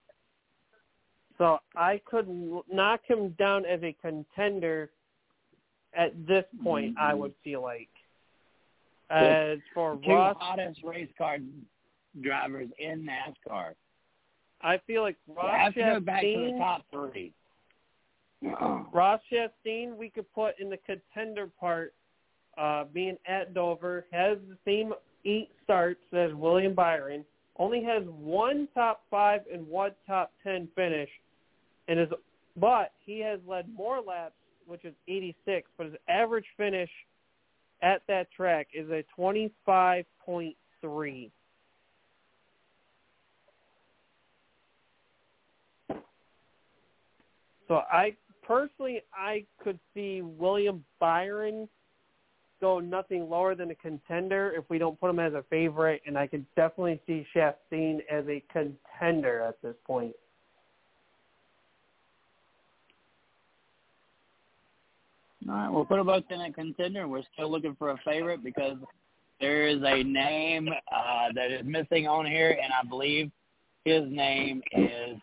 So I could l- knock him down as a contender at this point, mm-hmm. I would feel like. As for Two Ross, hottest race car drivers in NASCAR. I feel like Ross I have to Chastain, go back to the top three. Ross Chastain, we could put in the contender part, uh, being at Dover, has the same eight starts as William Byron, only has one top five and one top ten finish, and is, but he has led more laps, which is eighty-six, but his average finish at that track is a twenty-five point three. So I personally, I could see William Byron go nothing lower than a contender if we don't put him as a favorite, and I could definitely see Chastain as a contender at this point. All right, we'll put them both in a contender. We're still looking for a favorite because there is a name uh, that is missing on here, and I believe his name is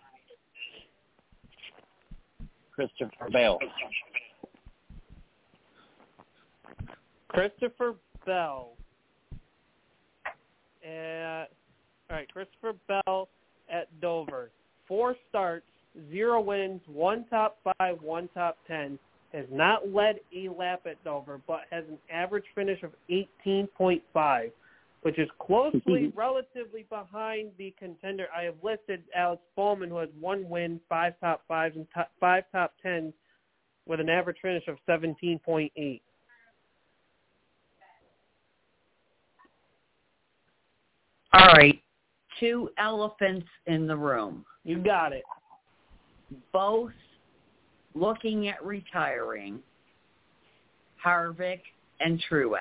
Christopher Bell. Christopher Bell. At, all right, Christopher Bell at Dover. Four starts, zero wins, one top five, one top ten. Has not led a lap at Dover, but has an average finish of eighteen point five, which is closely, relatively behind the contender I have listed, Alex Bowman, who has one win, five top fives, and top, five top tens, with an average finish of seventeen point eight. All right, two elephants in the room. You got it. Both looking at retiring, Harvick and Truex.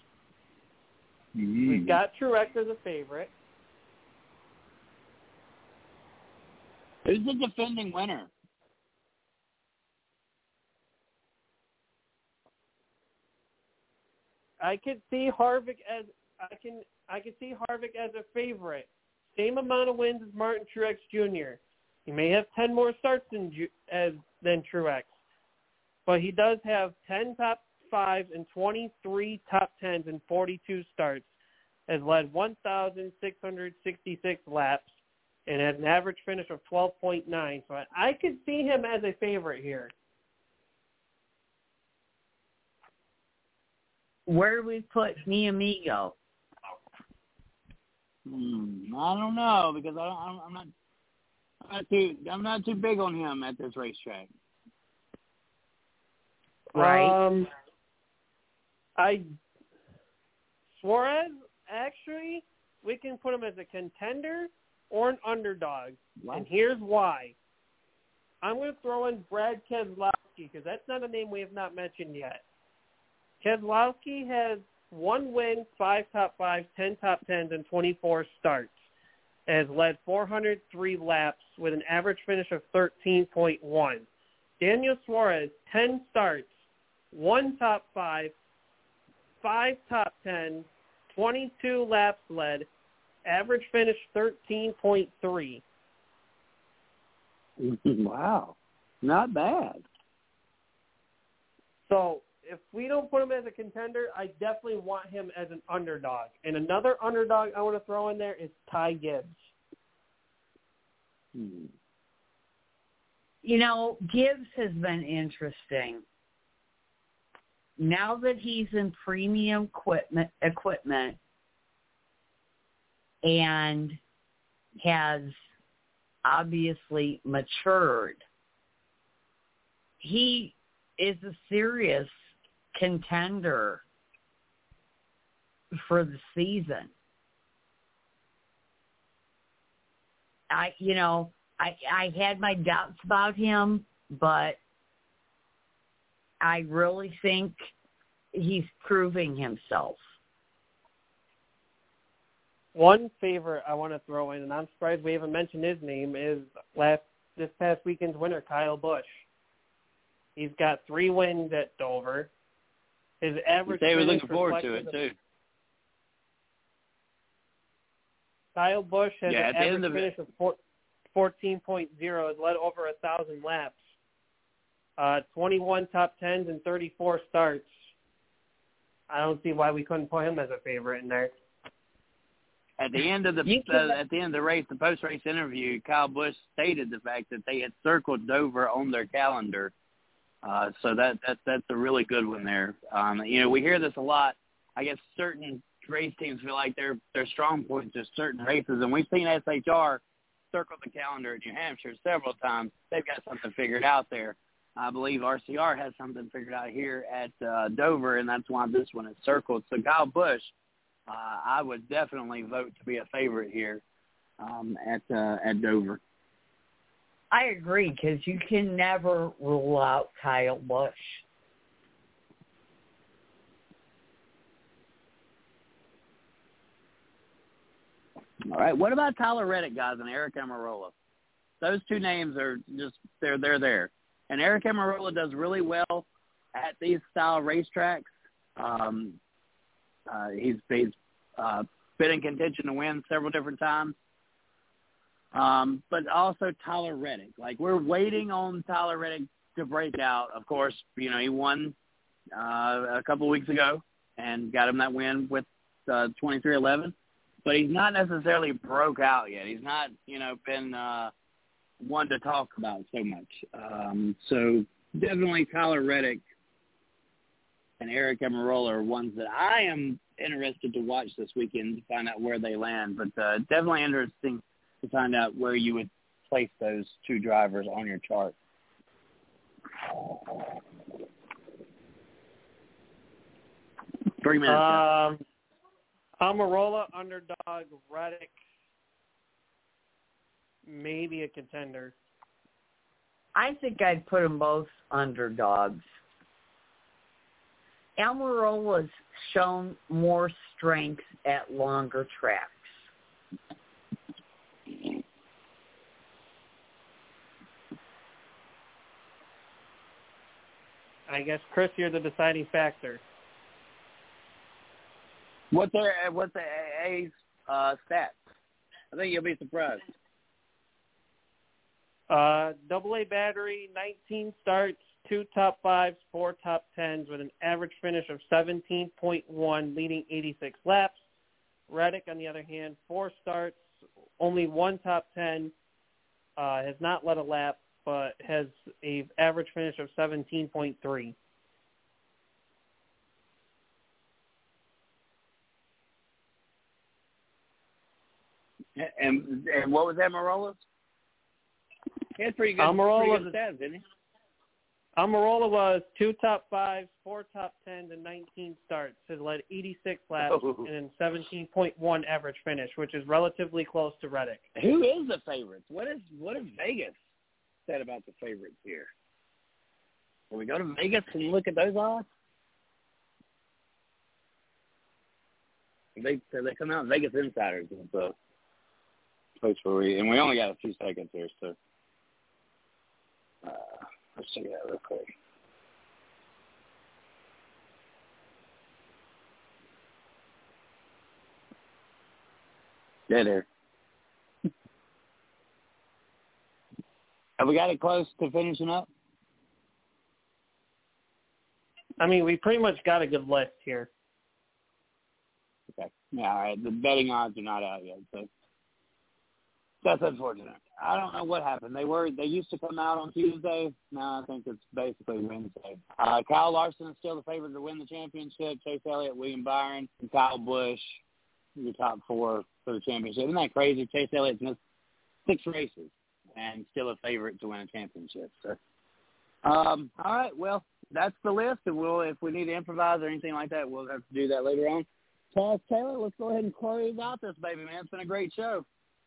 Mm. We've got Truex as a favorite. Who's the defending winner? I could see Harvick as I can. I could see Harvick as a favorite. Same amount of wins as Martin Truex Junior He may have ten more starts than as than Truex, but he does have ten top fives and twenty-three top tens and forty-two starts. Has led one thousand six hundred sixty-six laps and has an average finish of twelve point nine. So I could see him as a favorite here. Where do we put Mi Amigo? Hmm, I don't know because I don't, I'm not. I'm not too. I'm not too big on him at this racetrack. Right. Um, I Suarez actually we can put him as a contender or an underdog, What? and here's why. I'm going to throw in Brad Keselowski because that's not a name we have not mentioned yet. Keselowski has one win, five top fives, ten top tens, and twenty-four starts. Has led four hundred three laps with an average finish of thirteen point one. Daniel Suarez, ten starts, one top five, five top tens, twenty-two laps led, average finish thirteen point three. Wow, not bad. So if we don't put him as a contender, I definitely want him as an underdog. And another underdog I want to throw in there is Ty Gibbs. Hmm. You know, Gibbs has been interesting. Now that he's in premium equipment, equipment and has obviously matured, he is a serious contender for the season. I, you know, I I had my doubts about him, but I really think he's proving himself. One favorite I want to throw in, and I'm surprised we haven't mentioned his name, is last this past weekend's winner, Kyle Busch. He's got three wins at Dover. His average They were finish looking forward to it, reflected too. Kyle Busch has Yeah, an at the end average of finish it- of four, fourteen point oh, has led over a thousand laps, uh, twenty-one top tens and thirty-four starts. I don't see why we couldn't put him as a favorite in there. At the end of the You can- uh, at the end of the race, the post race interview, Kyle Busch stated the fact that they had circled Dover on their calendar. Uh, so that that that's a really good one there. Um, you know, we hear this a lot. I guess certain race teams feel like their their strong points are certain races, and we've seen S H R circle the calendar at New Hampshire several times. They've got something figured out there. I believe R C R has something figured out here at uh, Dover, and that's why this one is circled. So Kyle Busch, uh, I would definitely vote to be a favorite here um, at uh, at Dover. I agree, because you can never rule out Kyle Busch. All right. What about Tyler Reddick, guys, and Eric Almirola? Those two names are just they're they're there. And Eric Almirola does really well at these style racetracks. Um, uh, he's he's uh, been in contention to win several different times. Um, but also Tyler Reddick. Like, we're waiting on Tyler Reddick to break out. Of course, you know, he won uh, a couple weeks ago and got him that win with uh, twenty-three eleven. But he's not necessarily broke out yet. He's not, you know, been uh, one to talk about so much. Um, so definitely Tyler Reddick and Eric Almirola are ones that I am interested to watch this weekend to find out where they land. But uh, definitely interesting to find out where you would place those two drivers on your chart. Three minutes. Um, Almirola, underdog, Reddick, maybe a contender. I think I'd put them both underdogs. Almirola's shown more strength at longer tracks. I guess, Chris, you're the deciding factor. What's their what's the A's uh, stats? I think you'll be surprised. Uh, double A battery, nineteen starts, two top fives, four top tens, with an average finish of seventeen point one, leading eighty-six laps. Reddick, on the other hand, four starts, only one top ten, uh, has not led a lap, but has a average finish of seventeen point three. And and what was Almirola's? He had pretty good, Almirola pretty good stats, didn't he? Almirola was two top fives, four top tens, and nineteen starts. Has led eighty-six laps Oh. and a seventeen point one average finish, which is relatively close to Reddick. Who is the favorites? What is what has Vegas said about the favorites here? Will we go to Vegas and look at those odds? They they come out Vegas Insiders is the place where we and we only got a few seconds here, so uh, let's check it out real quick. Yeah, there. Have we got it close to finishing up? I mean, we pretty much got a good list here. Okay. Yeah, all right. The betting odds are not out yet, so that's unfortunate. I don't know what happened. They were they used to come out on Tuesday. Now I think it's basically Wednesday. Uh, Kyle Larson is still the favorite to win the championship. Chase Elliott, William Byron, and Kyle Busch, your top four for the championship. Isn't that crazy? Chase Elliott's missed six races and still a favorite to win a championship. So, um, all right. Well, that's the list, and we'll if we need to improvise or anything like that, we'll have to do that later on. Taz Taylor, let's go ahead and close out this baby, man. It's been a great show.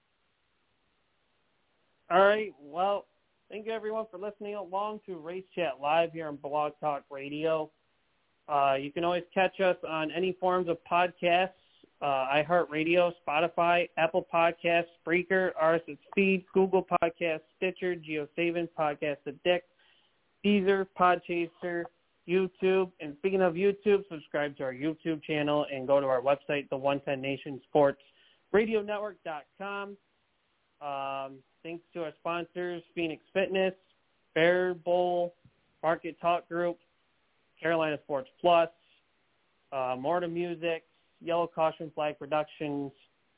All right. Well, thank you everyone for listening along to Race Chat Live here on Blog Talk Radio. Uh, you can always catch us on any forms of podcasts. Uh, iHeartRadio, Spotify, Apple Podcasts, Spreaker, R S S Feed, Google Podcasts, Stitcher, GeoSavin, Podcast Addict, Deezer, Podchaser, YouTube. And speaking of YouTube, subscribe to our YouTube channel and go to our website, the one ten nation sports radio network dot com. Um, thanks to our sponsors, Phoenix Fitness, Bear Bowl, Market Talk Group, Carolina Sports Plus, uh, Morta Music, Yellow Caution Flag Productions.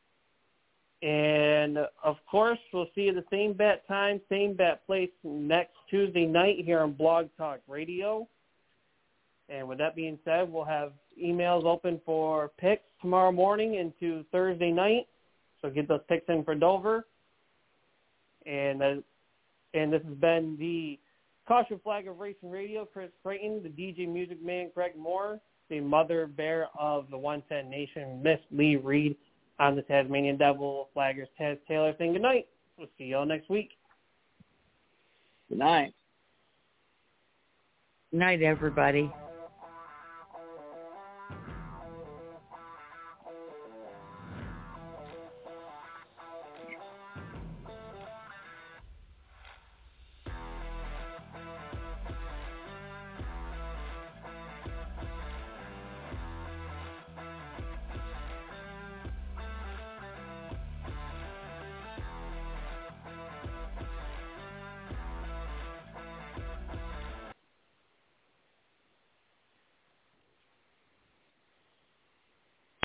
And, of course, we'll see you the same bat time, same bat place next Tuesday night here on Blog Talk Radio. And with that being said, we'll have emails open for picks tomorrow morning into Thursday night. So get those picks in for Dover. And, uh, and this has been the Caution Flag of Racing Radio, Chris Creighton, the D J Music Man, Greg Moore, the mother bear of the one ten Nation, Miss Lee Reed. I'm the Tasmanian Devil, Flaggers Taz Taylor, saying good night. We'll see you all next week. Good night. Good night, everybody.